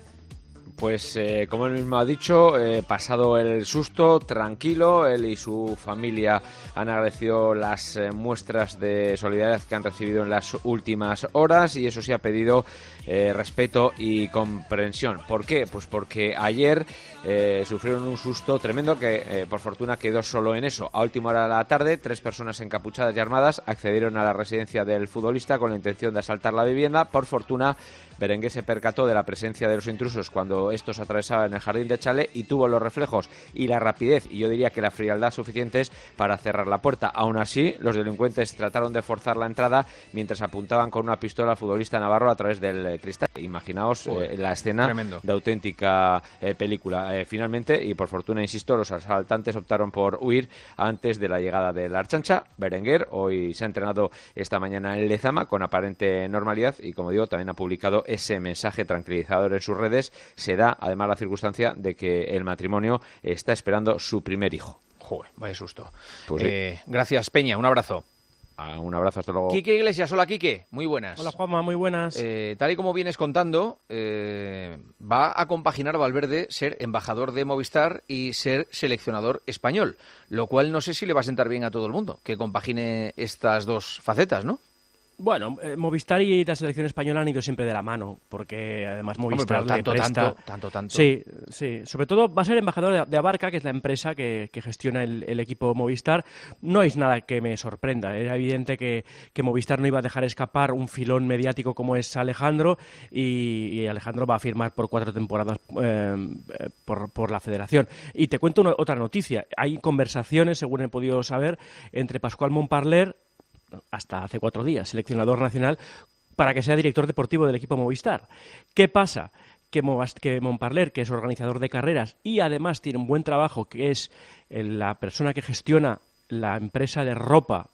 Pues eh, como él mismo ha dicho, eh, pasado el susto, tranquilo, él y su familia han agradecido las eh, muestras de solidaridad que han recibido en las últimas horas y eso sí ha pedido eh, respeto y comprensión. ¿Por qué? Pues porque ayer eh, sufrieron un susto tremendo que eh, por fortuna quedó solo en eso. A última hora de la tarde, tres personas encapuchadas y armadas accedieron a la residencia del futbolista con la intención de asaltar la vivienda. Por fortuna, Berenguer se percató de la presencia de los intrusos cuando estos atravesaban el jardín de Chale y tuvo los reflejos y la rapidez y yo diría que la frialdad suficientes para cerrar la puerta. Aún así, los delincuentes trataron de forzar la entrada mientras apuntaban con una pistola al futbolista navarro a través del eh, cristal. Imaginaos eh, la escena Tremendo. de auténtica eh, película. Eh, finalmente, y por fortuna, insisto, los asaltantes optaron por huir antes de la llegada de la Archancha. Berenguer hoy se ha entrenado esta mañana en Lezama con aparente normalidad y, como digo, también ha publicado ese mensaje tranquilizador en sus redes. Se da además la circunstancia de que el matrimonio está esperando su primer hijo. Joder, vaya susto. Pues sí. eh, gracias Peña, un abrazo. Ah, un abrazo, hasta luego. Quique Iglesias, hola Quique, muy buenas. Hola Juanma, muy buenas. Eh, tal y como vienes contando, eh, va a compaginar Valverde ser embajador de Movistar y ser seleccionador español, lo cual no sé si le va a sentar bien a todo el mundo, que compagine estas dos facetas, ¿no? Bueno, eh, Movistar y la selección española han ido siempre de la mano, porque además Movistar Hombre, pero tanto, le presta... tanto, tanto, tanto. Sí, sí. Sobre todo va a ser embajador de, de Abarca, que es la empresa que, que gestiona el, el equipo Movistar. No es nada que me sorprenda. Era evidente que, que Movistar no iba a dejar escapar un filón mediático como es Alejandro, y, y Alejandro va a firmar por cuatro temporadas eh, por, por la federación. Y te cuento una, otra noticia. Hay conversaciones, según he podido saber, entre Pascual Montparler, hasta hace cuatro días, seleccionador nacional, para que sea director deportivo del equipo Movistar. ¿Qué pasa? Que, que Montparler, que es organizador de carreras y además tiene un buen trabajo, que es la persona que gestiona la empresa de ropa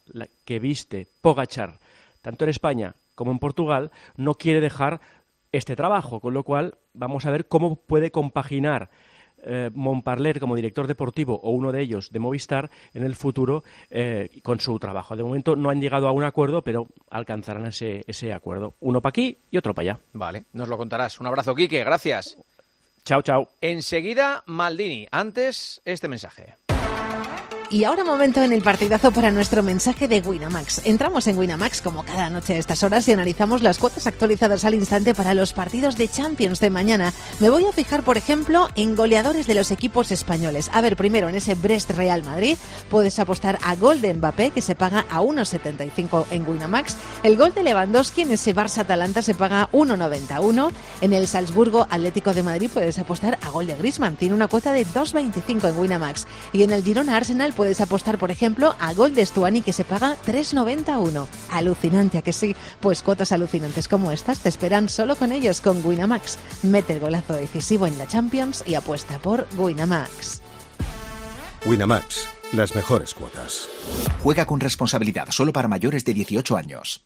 la que viste Pogačar, tanto en España como en Portugal, no quiere dejar este trabajo, con lo cual vamos a ver cómo puede compaginar eh, Montparler como director deportivo o uno de ellos de Movistar en el futuro eh, con su trabajo. De momento no han llegado a un acuerdo, pero alcanzarán ese, ese acuerdo. Uno para aquí y otro para allá. Vale, nos lo contarás. Un abrazo, Quique, gracias. Chao, chao. Enseguida, Maldini. Antes, este mensaje. Y ahora momento en el partidazo para nuestro mensaje de Winamax. Entramos en Winamax como cada noche a estas horas y analizamos las cuotas actualizadas al instante para los partidos de Champions de mañana. Me voy a fijar, por ejemplo, en goleadores de los equipos españoles. A ver, primero en ese Brest Real Madrid puedes apostar a gol de Mbappé, que se paga a uno setenta y cinco en Winamax. El gol de Lewandowski en ese Barça Atalanta se paga uno noventa y uno. En el Salzburgo Atlético de Madrid puedes apostar a gol de Griezmann, tiene una cuota de dos veinticinco en Winamax. Y en el Girona Arsenal puedes apostar, por ejemplo, a gol de Stuani, que se paga tres noventa y uno. Alucinante, ¿a que sí? Pues cuotas alucinantes como estas te esperan solo con ellos, con Winamax. Mete el golazo decisivo en la Champions y apuesta por Winamax. Winamax, las mejores cuotas. Juega con responsabilidad, solo para mayores de dieciocho años.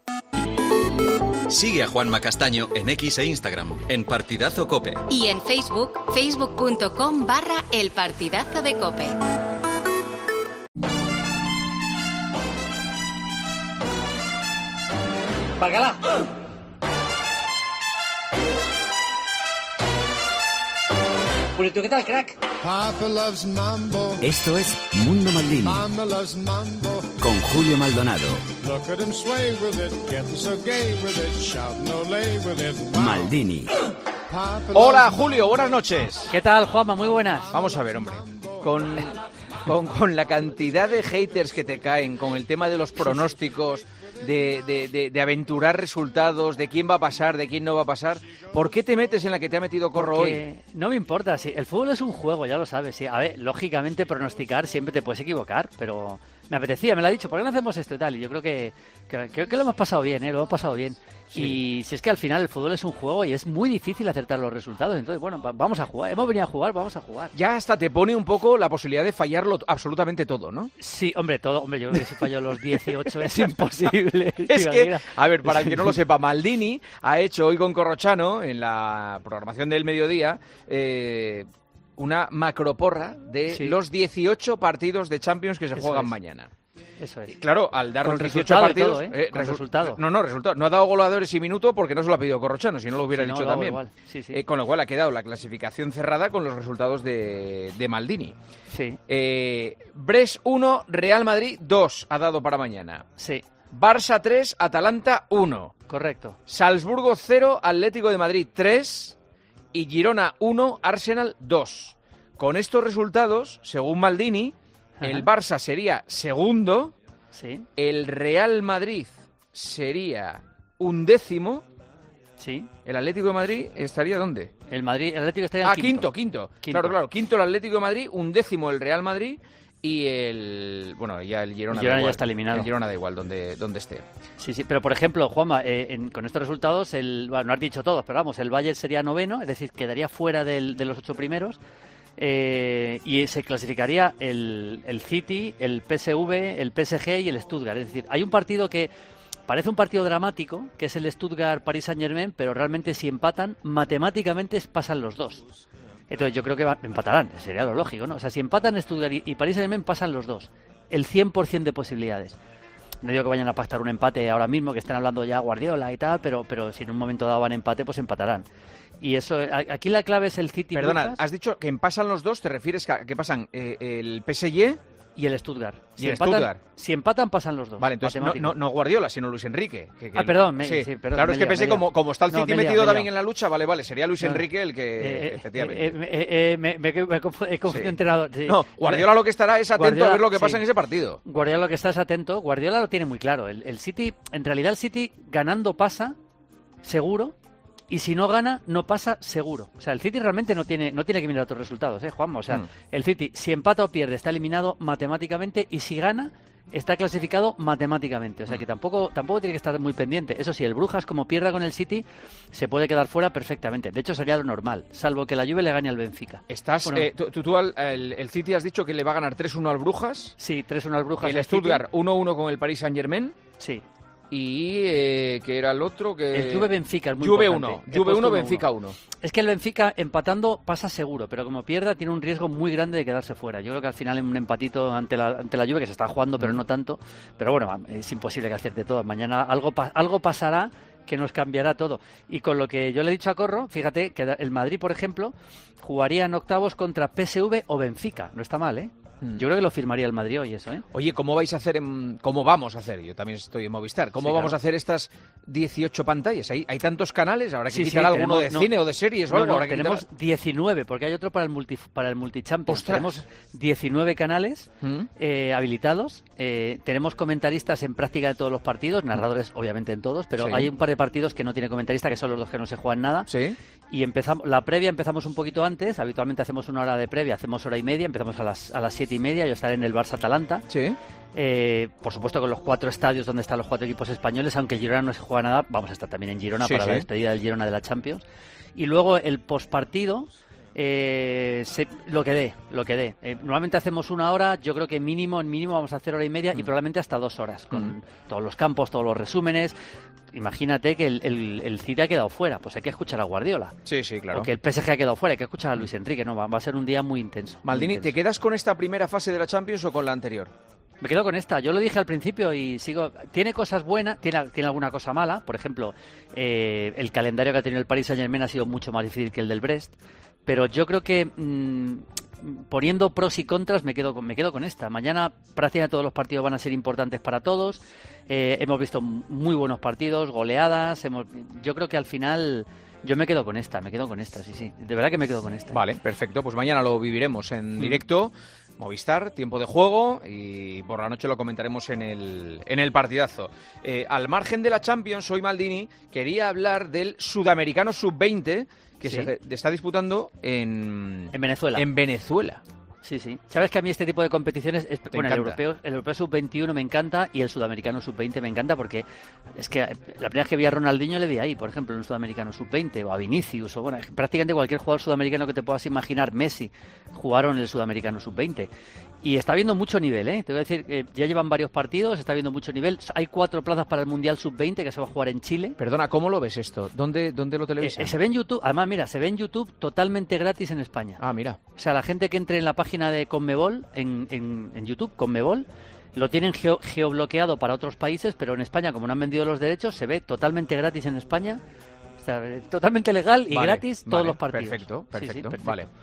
Sigue a Juanma Castaño en X e Instagram, en Partidazo Cope. Y en Facebook, facebook.com barra El Partidazo de Cope. ¡Bacala! Purito, ¿qué tal, crack? Esto es Mundo Maldini con Julio Maldonado. Maldini. Hola, Julio, buenas noches. ¿Qué tal, Juanma? Muy buenas. Vamos a ver, hombre. Con, con, con la cantidad de haters que te caen, con el tema de los pronósticos, de, de, de, de aventurar resultados, de quién va a pasar, de quién no va a pasar, ¿por qué te metes en la que te ha metido Corro Porque hoy? No me importa, sí. El fútbol es un juego, ya lo sabes. Sí. A ver, lógicamente pronosticar siempre te puedes equivocar, pero me apetecía, me lo ha dicho, ¿por qué no hacemos esto y tal? Y yo creo que, que, que, que lo hemos pasado bien, ¿eh? Lo hemos pasado bien. Sí. Y si es que al final el fútbol es un juego y es muy difícil acertar los resultados, entonces bueno, vamos a jugar, hemos venido a jugar, vamos a jugar. Ya hasta te pone un poco la posibilidad de fallarlo absolutamente todo, ¿no? Sí, hombre, todo, hombre, yo creo que si fallo los dieciocho es imposible. Es que, a ver, para el que no lo sepa, Maldini ha hecho hoy con Corrochano, en la programación del mediodía, eh, una macroporra de sí. los dieciocho partidos de Champions que se Eso juegan es. mañana. Eso es. Claro, al dar Con los dieciocho resultado y partidos... todo, ¿eh? eh, Con resu- resultado. No, no, resultado. No ha dado goleadores y minuto porque no se lo ha pedido Corrochano, si no lo hubiera Sí, no, dicho lo hago también. igual. Sí, sí. Eh, con lo cual ha quedado la clasificación cerrada con los resultados de, de Maldini. Sí. Eh, Brest uno, Real Madrid dos ha dado para mañana. Sí. Barça tres, Atalanta uno. Correcto. Salzburgo cero, Atlético de Madrid tres y Girona uno, Arsenal dos. Con estos resultados, según Maldini, Ajá. el Barça sería segundo, sí. el Real Madrid sería undécimo, sí. el Atlético de Madrid estaría ¿dónde? El Madrid, el Atlético estaría Ah, quinto. quinto, quinto, quinto. Claro, claro, quinto el Atlético de Madrid, undécimo el Real Madrid y el... Bueno, ya el Girona, el Girona da igual, ya está eliminado. El Girona da igual donde, donde esté. Sí, sí, pero por ejemplo, Juanma, eh, en, con estos resultados, el, bueno, no has dicho todos, pero vamos, el Bayern sería noveno, es decir, quedaría fuera del, de los ocho primeros. Eh, y se clasificaría el, el City, el P S V, el P S G y el Stuttgart. Es decir, hay un partido que parece un partido dramático, que es el Stuttgart-Paris Saint-Germain, pero realmente si empatan, matemáticamente pasan los dos. Entonces yo creo que va, empatarán, sería lo lógico, ¿no? O sea, si empatan Stuttgart y, y Paris Saint-Germain, pasan los dos. El cien por ciento de posibilidades. No digo que vayan a pactar un empate ahora mismo, que estén hablando ya Guardiola y tal, pero, pero si en un momento dado van empate, pues empatarán. Y eso, aquí la clave es el City. Perdona, Brujas, has dicho que pasan los dos, ¿te refieres a que pasan eh, el P S G y el Stuttgart? Si y el empatan, Stuttgart. Si empatan, pasan los dos. Vale, entonces no, no, no Guardiola, sino Luis Enrique. Que, que ah, perdón, me, sí. sí, perdón. Claro, es que pensé, como, como está el City no, metido liado, también en la lucha, vale, vale, sería Luis no. Enrique el que, eh, efectivamente. Eh, eh, eh, me, me, me he confundido sí. entrenador. Sí. No, Guardiola lo que estará es atento Guardiola, a ver lo que pasa sí. en ese partido. Guardiola lo que está es atento. Guardiola lo tiene muy claro. El, el City, en realidad el City ganando pasa, seguro. Y si no gana, no pasa seguro. O sea, el City realmente no tiene, no tiene que mirar otros resultados, ¿eh, Juanma? O sea, mm. el City, si empata o pierde, está eliminado matemáticamente. Y si gana, está clasificado matemáticamente, o sea que tampoco tampoco tiene que estar muy pendiente. Eso sí, el Brujas, como pierda con el City, se puede quedar fuera perfectamente. De hecho, sería lo normal, salvo que la Juve le gane al Benfica. Estás, Bueno, eh, tú, tú al, el, el City has dicho que le va a ganar tres uno al Brujas. Sí, tres uno al Brujas. El al Stuttgart City. uno uno con el Paris Saint-Germain. Sí. Y eh, que era el otro que... El Juve Benfica es muy Juve importante. uno, He Juve puesto uno, uno Benfica uno. uno. Es que el Benfica empatando pasa seguro, pero como pierda tiene un riesgo muy grande de quedarse fuera. Yo creo que al final en un empatito ante la, ante la Juve, que se está jugando, pero no tanto. Pero bueno, es imposible que acierte todo. Mañana algo, pa- algo pasará que nos cambiará todo. Y con lo que yo le he dicho a Corro, fíjate que el Madrid, por ejemplo, jugaría en octavos contra P S V o Benfica. No está mal, ¿eh? Yo creo que lo firmaría el Madrid hoy eso, ¿eh? Oye, ¿cómo vais a hacer, en, cómo vamos a hacer? Yo también estoy en Movistar. ¿Cómo Sí, vamos claro. a hacer estas dieciocho pantallas? ¿Hay, hay tantos canales? ¿Habrá que Sí, sí, quitar alguno tenemos- de no. cine o de series o No, algo? no, ¿Habrá que tenemos quitar- diecinueve, porque hay otro para el multi para el multichampions. ¡Ostras! Tenemos diecinueve canales ¿Mm? eh, habilitados. Eh, tenemos comentaristas en práctica de todos los partidos, narradores obviamente en todos, pero Sí. hay un par de partidos que no tiene comentarista, que son los dos que no se juegan nada. Sí. Y empezamos, la previa empezamos un poquito antes, habitualmente hacemos una hora de previa, hacemos hora y media, empezamos a las, a las siete y media, yo estaré en el Barça Atalanta. Sí. Eh, por supuesto con los cuatro estadios donde están los cuatro equipos españoles, aunque Girona no se juega nada, vamos a estar también en Girona Sí, para sí. la despedida del Girona de la Champions. Y luego el postpartido, eh, se- lo que dé, lo que dé. Eh, normalmente hacemos una hora, yo creo que mínimo, en mínimo vamos a hacer hora y media y probablemente hasta dos horas, con Mm. todos los campos, todos los resúmenes. Imagínate que el, el, el City ha quedado fuera, pues hay que escuchar a Guardiola. Sí, sí, claro. O que el P S G ha quedado fuera, hay que escuchar a Luis Enrique, no, va, va a ser un día muy intenso. muy Maldini, intenso. ¿te quedas con esta primera fase de la Champions o con la anterior? Me quedo con esta. Yo lo dije al principio y sigo. Tiene cosas buenas, tiene, tiene alguna cosa mala. Por ejemplo, eh, el calendario que ha tenido el Paris Saint-Germain ha sido mucho más difícil que el del Brest. Pero yo creo que mmm, poniendo pros y contras me quedo con, me quedo con esta. Mañana prácticamente todos los partidos van a ser importantes para todos. Eh, hemos visto muy buenos partidos, goleadas. Hemos, yo creo que al final yo me quedo con esta, me quedo con esta, sí, sí. De verdad que me quedo con esta. Vale, perfecto. Pues mañana lo viviremos en Mm. directo. Movistar, tiempo de juego, y por la noche lo comentaremos en el, en el partidazo. Eh, al margen de la Champions, hoy Maldini quería hablar del Sudamericano sub veinte que Sí. se está disputando en, En Venezuela. en Venezuela. Sí, sí. Sabes que a mí este tipo de competiciones, es, bueno, el encanta. europeo, el europeo sub veintiuno me encanta y el sudamericano sub veinte me encanta porque es que la primera vez que vi a Ronaldinho le vi ahí, por ejemplo, en un sudamericano sub veinte o a Vinicius o bueno, prácticamente cualquier jugador sudamericano que te puedas imaginar, Messi, jugaron el sudamericano sub veinte. Y está viendo mucho nivel, ¿eh? Te voy a decir que ya llevan varios partidos, está viendo mucho nivel. Hay cuatro plazas para el Mundial sub veinte que se va a jugar en Chile. Perdona, ¿cómo lo ves esto? ¿Dónde, dónde lo televisan? Eh, se ve en YouTube, además mira, se ve en YouTube totalmente gratis en España. Ah, mira. O sea, la gente que entre en la página de Conmebol, en, en, en YouTube, Conmebol, lo tienen geo, geobloqueado para otros países, pero en España, como no han vendido los derechos, se ve totalmente gratis en España. O sea, eh, totalmente legal y Vale, gratis todos vale, los partidos. Perfecto, Sí, sí, perfecto. perfecto. Vale.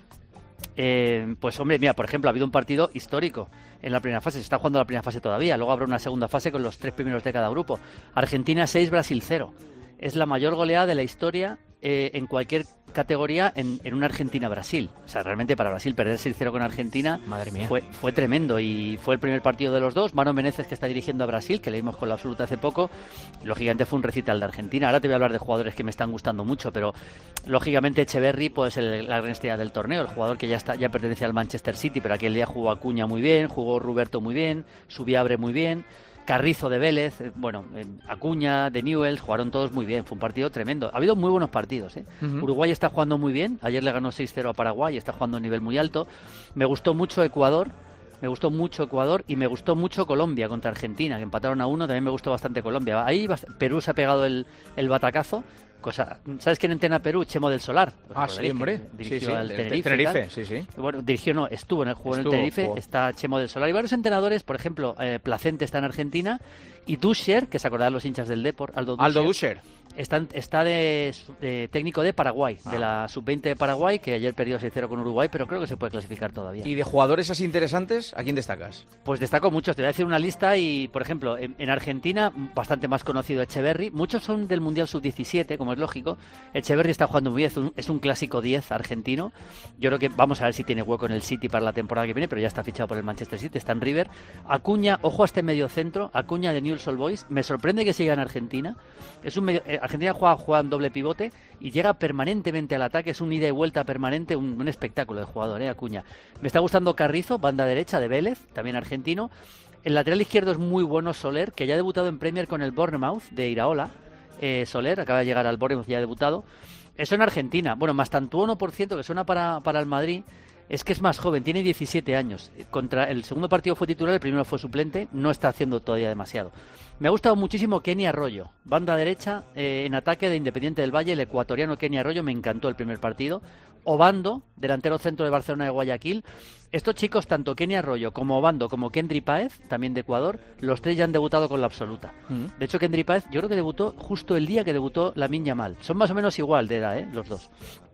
Eh, pues hombre, mira, por ejemplo, ha habido un partido histórico en la primera fase, se está jugando la primera fase todavía, luego habrá una segunda fase con los tres primeros de cada grupo. Argentina seis, Brasil cero. Es la mayor goleada de la historia eh, en cualquier categoría en, en una Argentina-Brasil. O sea, realmente para Brasil perder seis cero con Argentina Madre mía. Fue, fue tremendo y fue el primer partido de los dos. Mano Menezes, que está dirigiendo a Brasil, que le vimos con la absoluta hace poco, lógicamente fue un recital de Argentina. Ahora te voy a hablar de jugadores que me están gustando mucho, pero lógicamente Echeverry puede ser el- la gran estrella del torneo, el jugador que ya está ya pertenece al Manchester City, pero aquel día jugó Acuña muy bien, jugó Roberto muy bien, Subiabre muy bien, Carrizo de Vélez, eh, bueno, eh, Acuña, de Newell's, jugaron todos muy bien, fue un partido tremendo. Ha habido muy buenos partidos, ¿eh? Ujú. Uruguay está jugando muy bien, ayer le ganó seis cero a Paraguay, está jugando a un nivel muy alto. Me gustó mucho Ecuador, me gustó mucho Ecuador y me gustó mucho Colombia contra Argentina, que empataron a uno, también me gustó bastante Colombia. Ahí bast- Perú se ha pegado el, el batacazo. Cosa, ¿sabes quién entrena a Perú? Chemo del Solar. ¿Os Ah, acordaréis sí, que hombre. Dirigió Sí, sí, al de- de Tenerife. y Tenerife, tal? sí, sí. Bueno, dirigió, no, estuvo en el juego en el Estuvo, Tenerife. jugó. Está Chemo del Solar y varios entrenadores, por ejemplo, eh, Placente está en Argentina y Duscher, que se acordarán los hinchas del Depor, Aldo Duscher. Aldo Duscher. Está, está de, su- de técnico de Paraguay, de la sub veinte de Paraguay, que ayer perdió seis cero con Uruguay, pero creo que se puede clasificar todavía. ¿Y de jugadores así interesantes, a quién destacas? Pues destaco muchos, te voy a decir una lista y, por ejemplo, en, en Argentina, bastante más conocido Echeverry, muchos son del Mundial sub diecisiete, como es lógico. Echeverry está jugando muy bien, es un, es un clásico diez argentino. Yo creo que vamos a ver si tiene hueco en el City para la temporada que viene, pero ya está fichado por el Manchester City, está en River. Acuña, ojo a este medio centro, Acuña de Newell's Old Boys, me sorprende que siga en Argentina. Es un medio, eh, Argentina juega, juega en doble pivote y llega permanentemente al ataque, es un ida y vuelta permanente, un, un espectáculo de jugador, eh, Acuña. Me está gustando Carrizo, banda derecha de Vélez, también argentino. El lateral izquierdo es muy bueno, Soler, que ya ha debutado en Premier con el Bournemouth de Iraola. Eh, Soler acaba de llegar al Bournemouth, ya ha debutado. Eso en Argentina. Bueno, Mastantuono, por cierto, que suena para, para el Madrid, es que es más joven, tiene diecisiete años. Contra el segundo partido fue titular, el primero fue suplente, no está haciendo todavía demasiado. Me ha gustado muchísimo Kenny Arroyo, banda derecha eh, en ataque de Independiente del Valle, el ecuatoriano Kenny Arroyo, me encantó el primer partido. Obando, delantero centro de Barcelona de Guayaquil. Estos chicos, tanto Kenny Arroyo como Obando como Kendry Páez, también de Ecuador, los tres ya han debutado con la absoluta. Mm. De hecho, Kendry Páez yo creo que debutó justo el día que debutó Lamine Yamal. Son más o menos igual de edad, ¿eh? Los dos.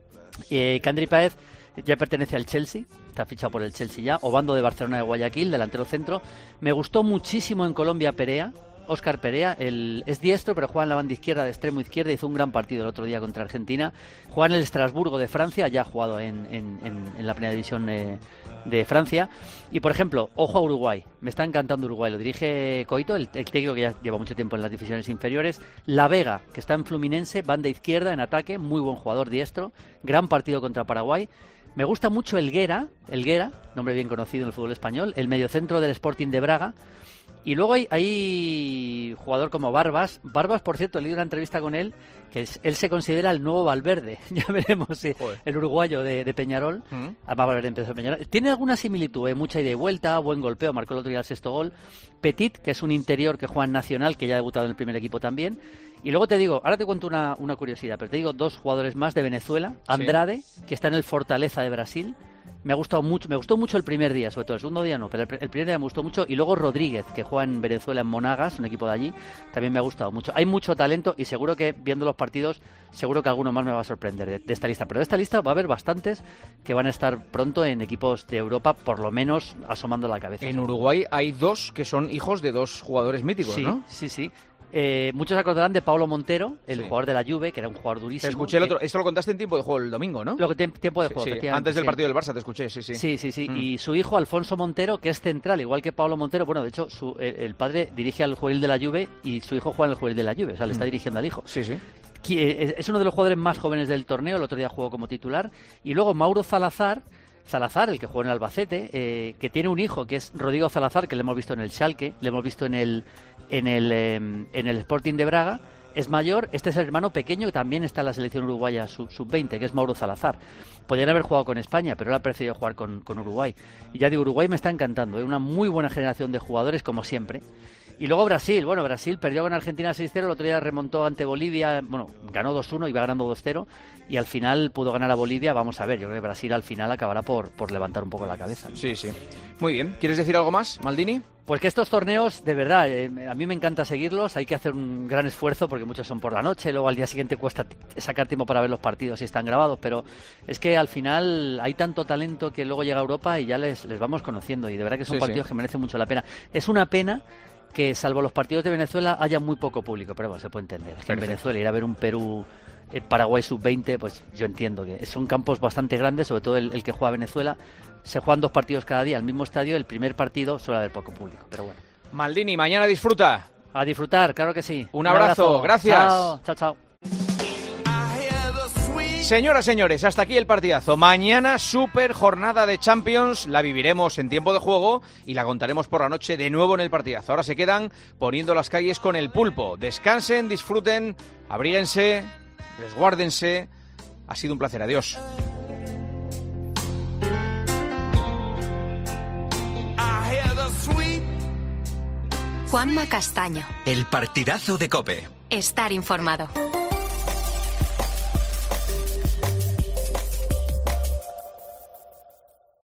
Eh, Kendry Páez ya pertenece al Chelsea, está fichado por el Chelsea ya. Obando de Barcelona de Guayaquil, delantero centro. Me gustó muchísimo en Colombia Perea. Óscar Perea, el, es diestro, pero juega en la banda izquierda, de extremo izquierda, hizo un gran partido el otro día contra Argentina. Juega en el Estrasburgo de Francia, ya ha jugado en, en, en, en la primera división eh, de Francia. Y, por ejemplo, ojo a Uruguay, me está encantando Uruguay, lo dirige Coito, el, el técnico que ya lleva mucho tiempo en las divisiones inferiores. La Vega, que está en Fluminense, banda izquierda, en ataque, muy buen jugador diestro, gran partido contra Paraguay. Me gusta mucho Helguera, Helguera, nombre bien conocido en el fútbol español, el mediocentro del Sporting de Braga. Y luego hay, hay jugador como Barbas. Barbas, por cierto, he leído una entrevista con él, que es, él se considera el nuevo Valverde. Ya veremos si Joder. el uruguayo de, de Peñarol. Uh-huh. Además, Valverde empezó en Peñarol. Tiene alguna similitud, ¿eh? Mucha ida y vuelta, buen golpeo, marcó el otro día el sexto gol. Petit, que es un interior que juega en Nacional, que ya ha debutado en el primer equipo también. Y luego te digo, ahora te cuento una, una curiosidad, pero te digo dos jugadores más de Venezuela. Andrade, sí. que está en el Fortaleza de Brasil. Me ha gustado mucho, me gustó mucho el primer día, sobre todo el segundo día no, pero el, el primer día me gustó mucho. Y luego Rodríguez, que juega en Venezuela, en Monagas, un equipo de allí, también me ha gustado mucho. Hay mucho talento y seguro que viendo los partidos, seguro que alguno más me va a sorprender de, de esta lista. Pero de esta lista va a haber bastantes que van a estar pronto en equipos de Europa, por lo menos asomando la cabeza. En Uruguay hay dos que son hijos de dos jugadores míticos, sí, ¿no? Sí, sí. Eh, muchos se acordarán de Paulo Montero, el sí. jugador de la Juve, que era un jugador durísimo. Te escuché el otro, que... esto lo contaste en tiempo de juego el domingo, ¿no? Lo que te, tiempo de juego, sí, sí. Antes del partido del Barça te escuché, sí, sí. Sí, sí, sí. Mm. Y su hijo Alfonso Montero, que es central, igual que Paulo Montero. Bueno, de hecho, su, el, el padre dirige al juvenil de la Juve y su hijo juega en el juvenil de la Juve, o sea, le está mm. dirigiendo al hijo. Sí, sí. Es uno de los jugadores más jóvenes del torneo, el otro día jugó como titular. Y luego Mauro Salazar, Salazar, el que juega en el Albacete, eh, que tiene un hijo que es Rodrigo Salazar, que le hemos visto en el Schalke, le hemos visto en el, en el, eh, en el Sporting de Braga. Es mayor, este es el hermano pequeño que también está en la selección uruguaya sub veinte, que es Mauro Salazar. Podrían haber jugado con España, pero él ha preferido jugar con, con Uruguay. Y ya digo, Uruguay me está encantando, es ¿eh? una muy buena generación de jugadores, como siempre. Y luego Brasil, bueno, Brasil perdió con Argentina seis cero, el otro día remontó ante Bolivia, bueno, ganó dos uno, iba ganando dos cero, y al final pudo ganar a Bolivia. Vamos a ver, yo creo que Brasil al final acabará por, por levantar un poco la cabeza. Sí, sí. Muy bien. ¿Quieres decir algo más, Maldini? Pues que estos torneos, de verdad, eh, a mí me encanta seguirlos, hay que hacer un gran esfuerzo porque muchos son por la noche, luego al día siguiente cuesta sacar tiempo para ver los partidos si están grabados, pero es que al final hay tanto talento que luego llega a Europa y ya les, les vamos conociendo, y de verdad que son sí, partidos sí. que merecen mucho la pena. Es una pena que, salvo los partidos de Venezuela, haya muy poco público, pero bueno, se puede entender. Es que en Venezuela ir a ver un Perú, eh, Paraguay sub veinte, pues yo entiendo que son campos bastante grandes, sobre todo el, el que juega Venezuela. Se juegan dos partidos cada día al mismo estadio, el primer partido suele haber poco público, pero bueno. Maldini, mañana disfruta. A disfrutar, claro que sí. Un, Un abrazo, abrazo, gracias. Chao, chao, chao. Señoras, señores, hasta aquí el partidazo. Mañana super jornada de Champions, la viviremos en tiempo de juego y la contaremos por la noche de nuevo en el partidazo. Ahora se quedan poniendo las calles con el pulpo. Descansen, disfruten, abríguense, resguárdense. Ha sido un placer, adiós. Juanma Castaño. El partidazo de COPE. Estar informado.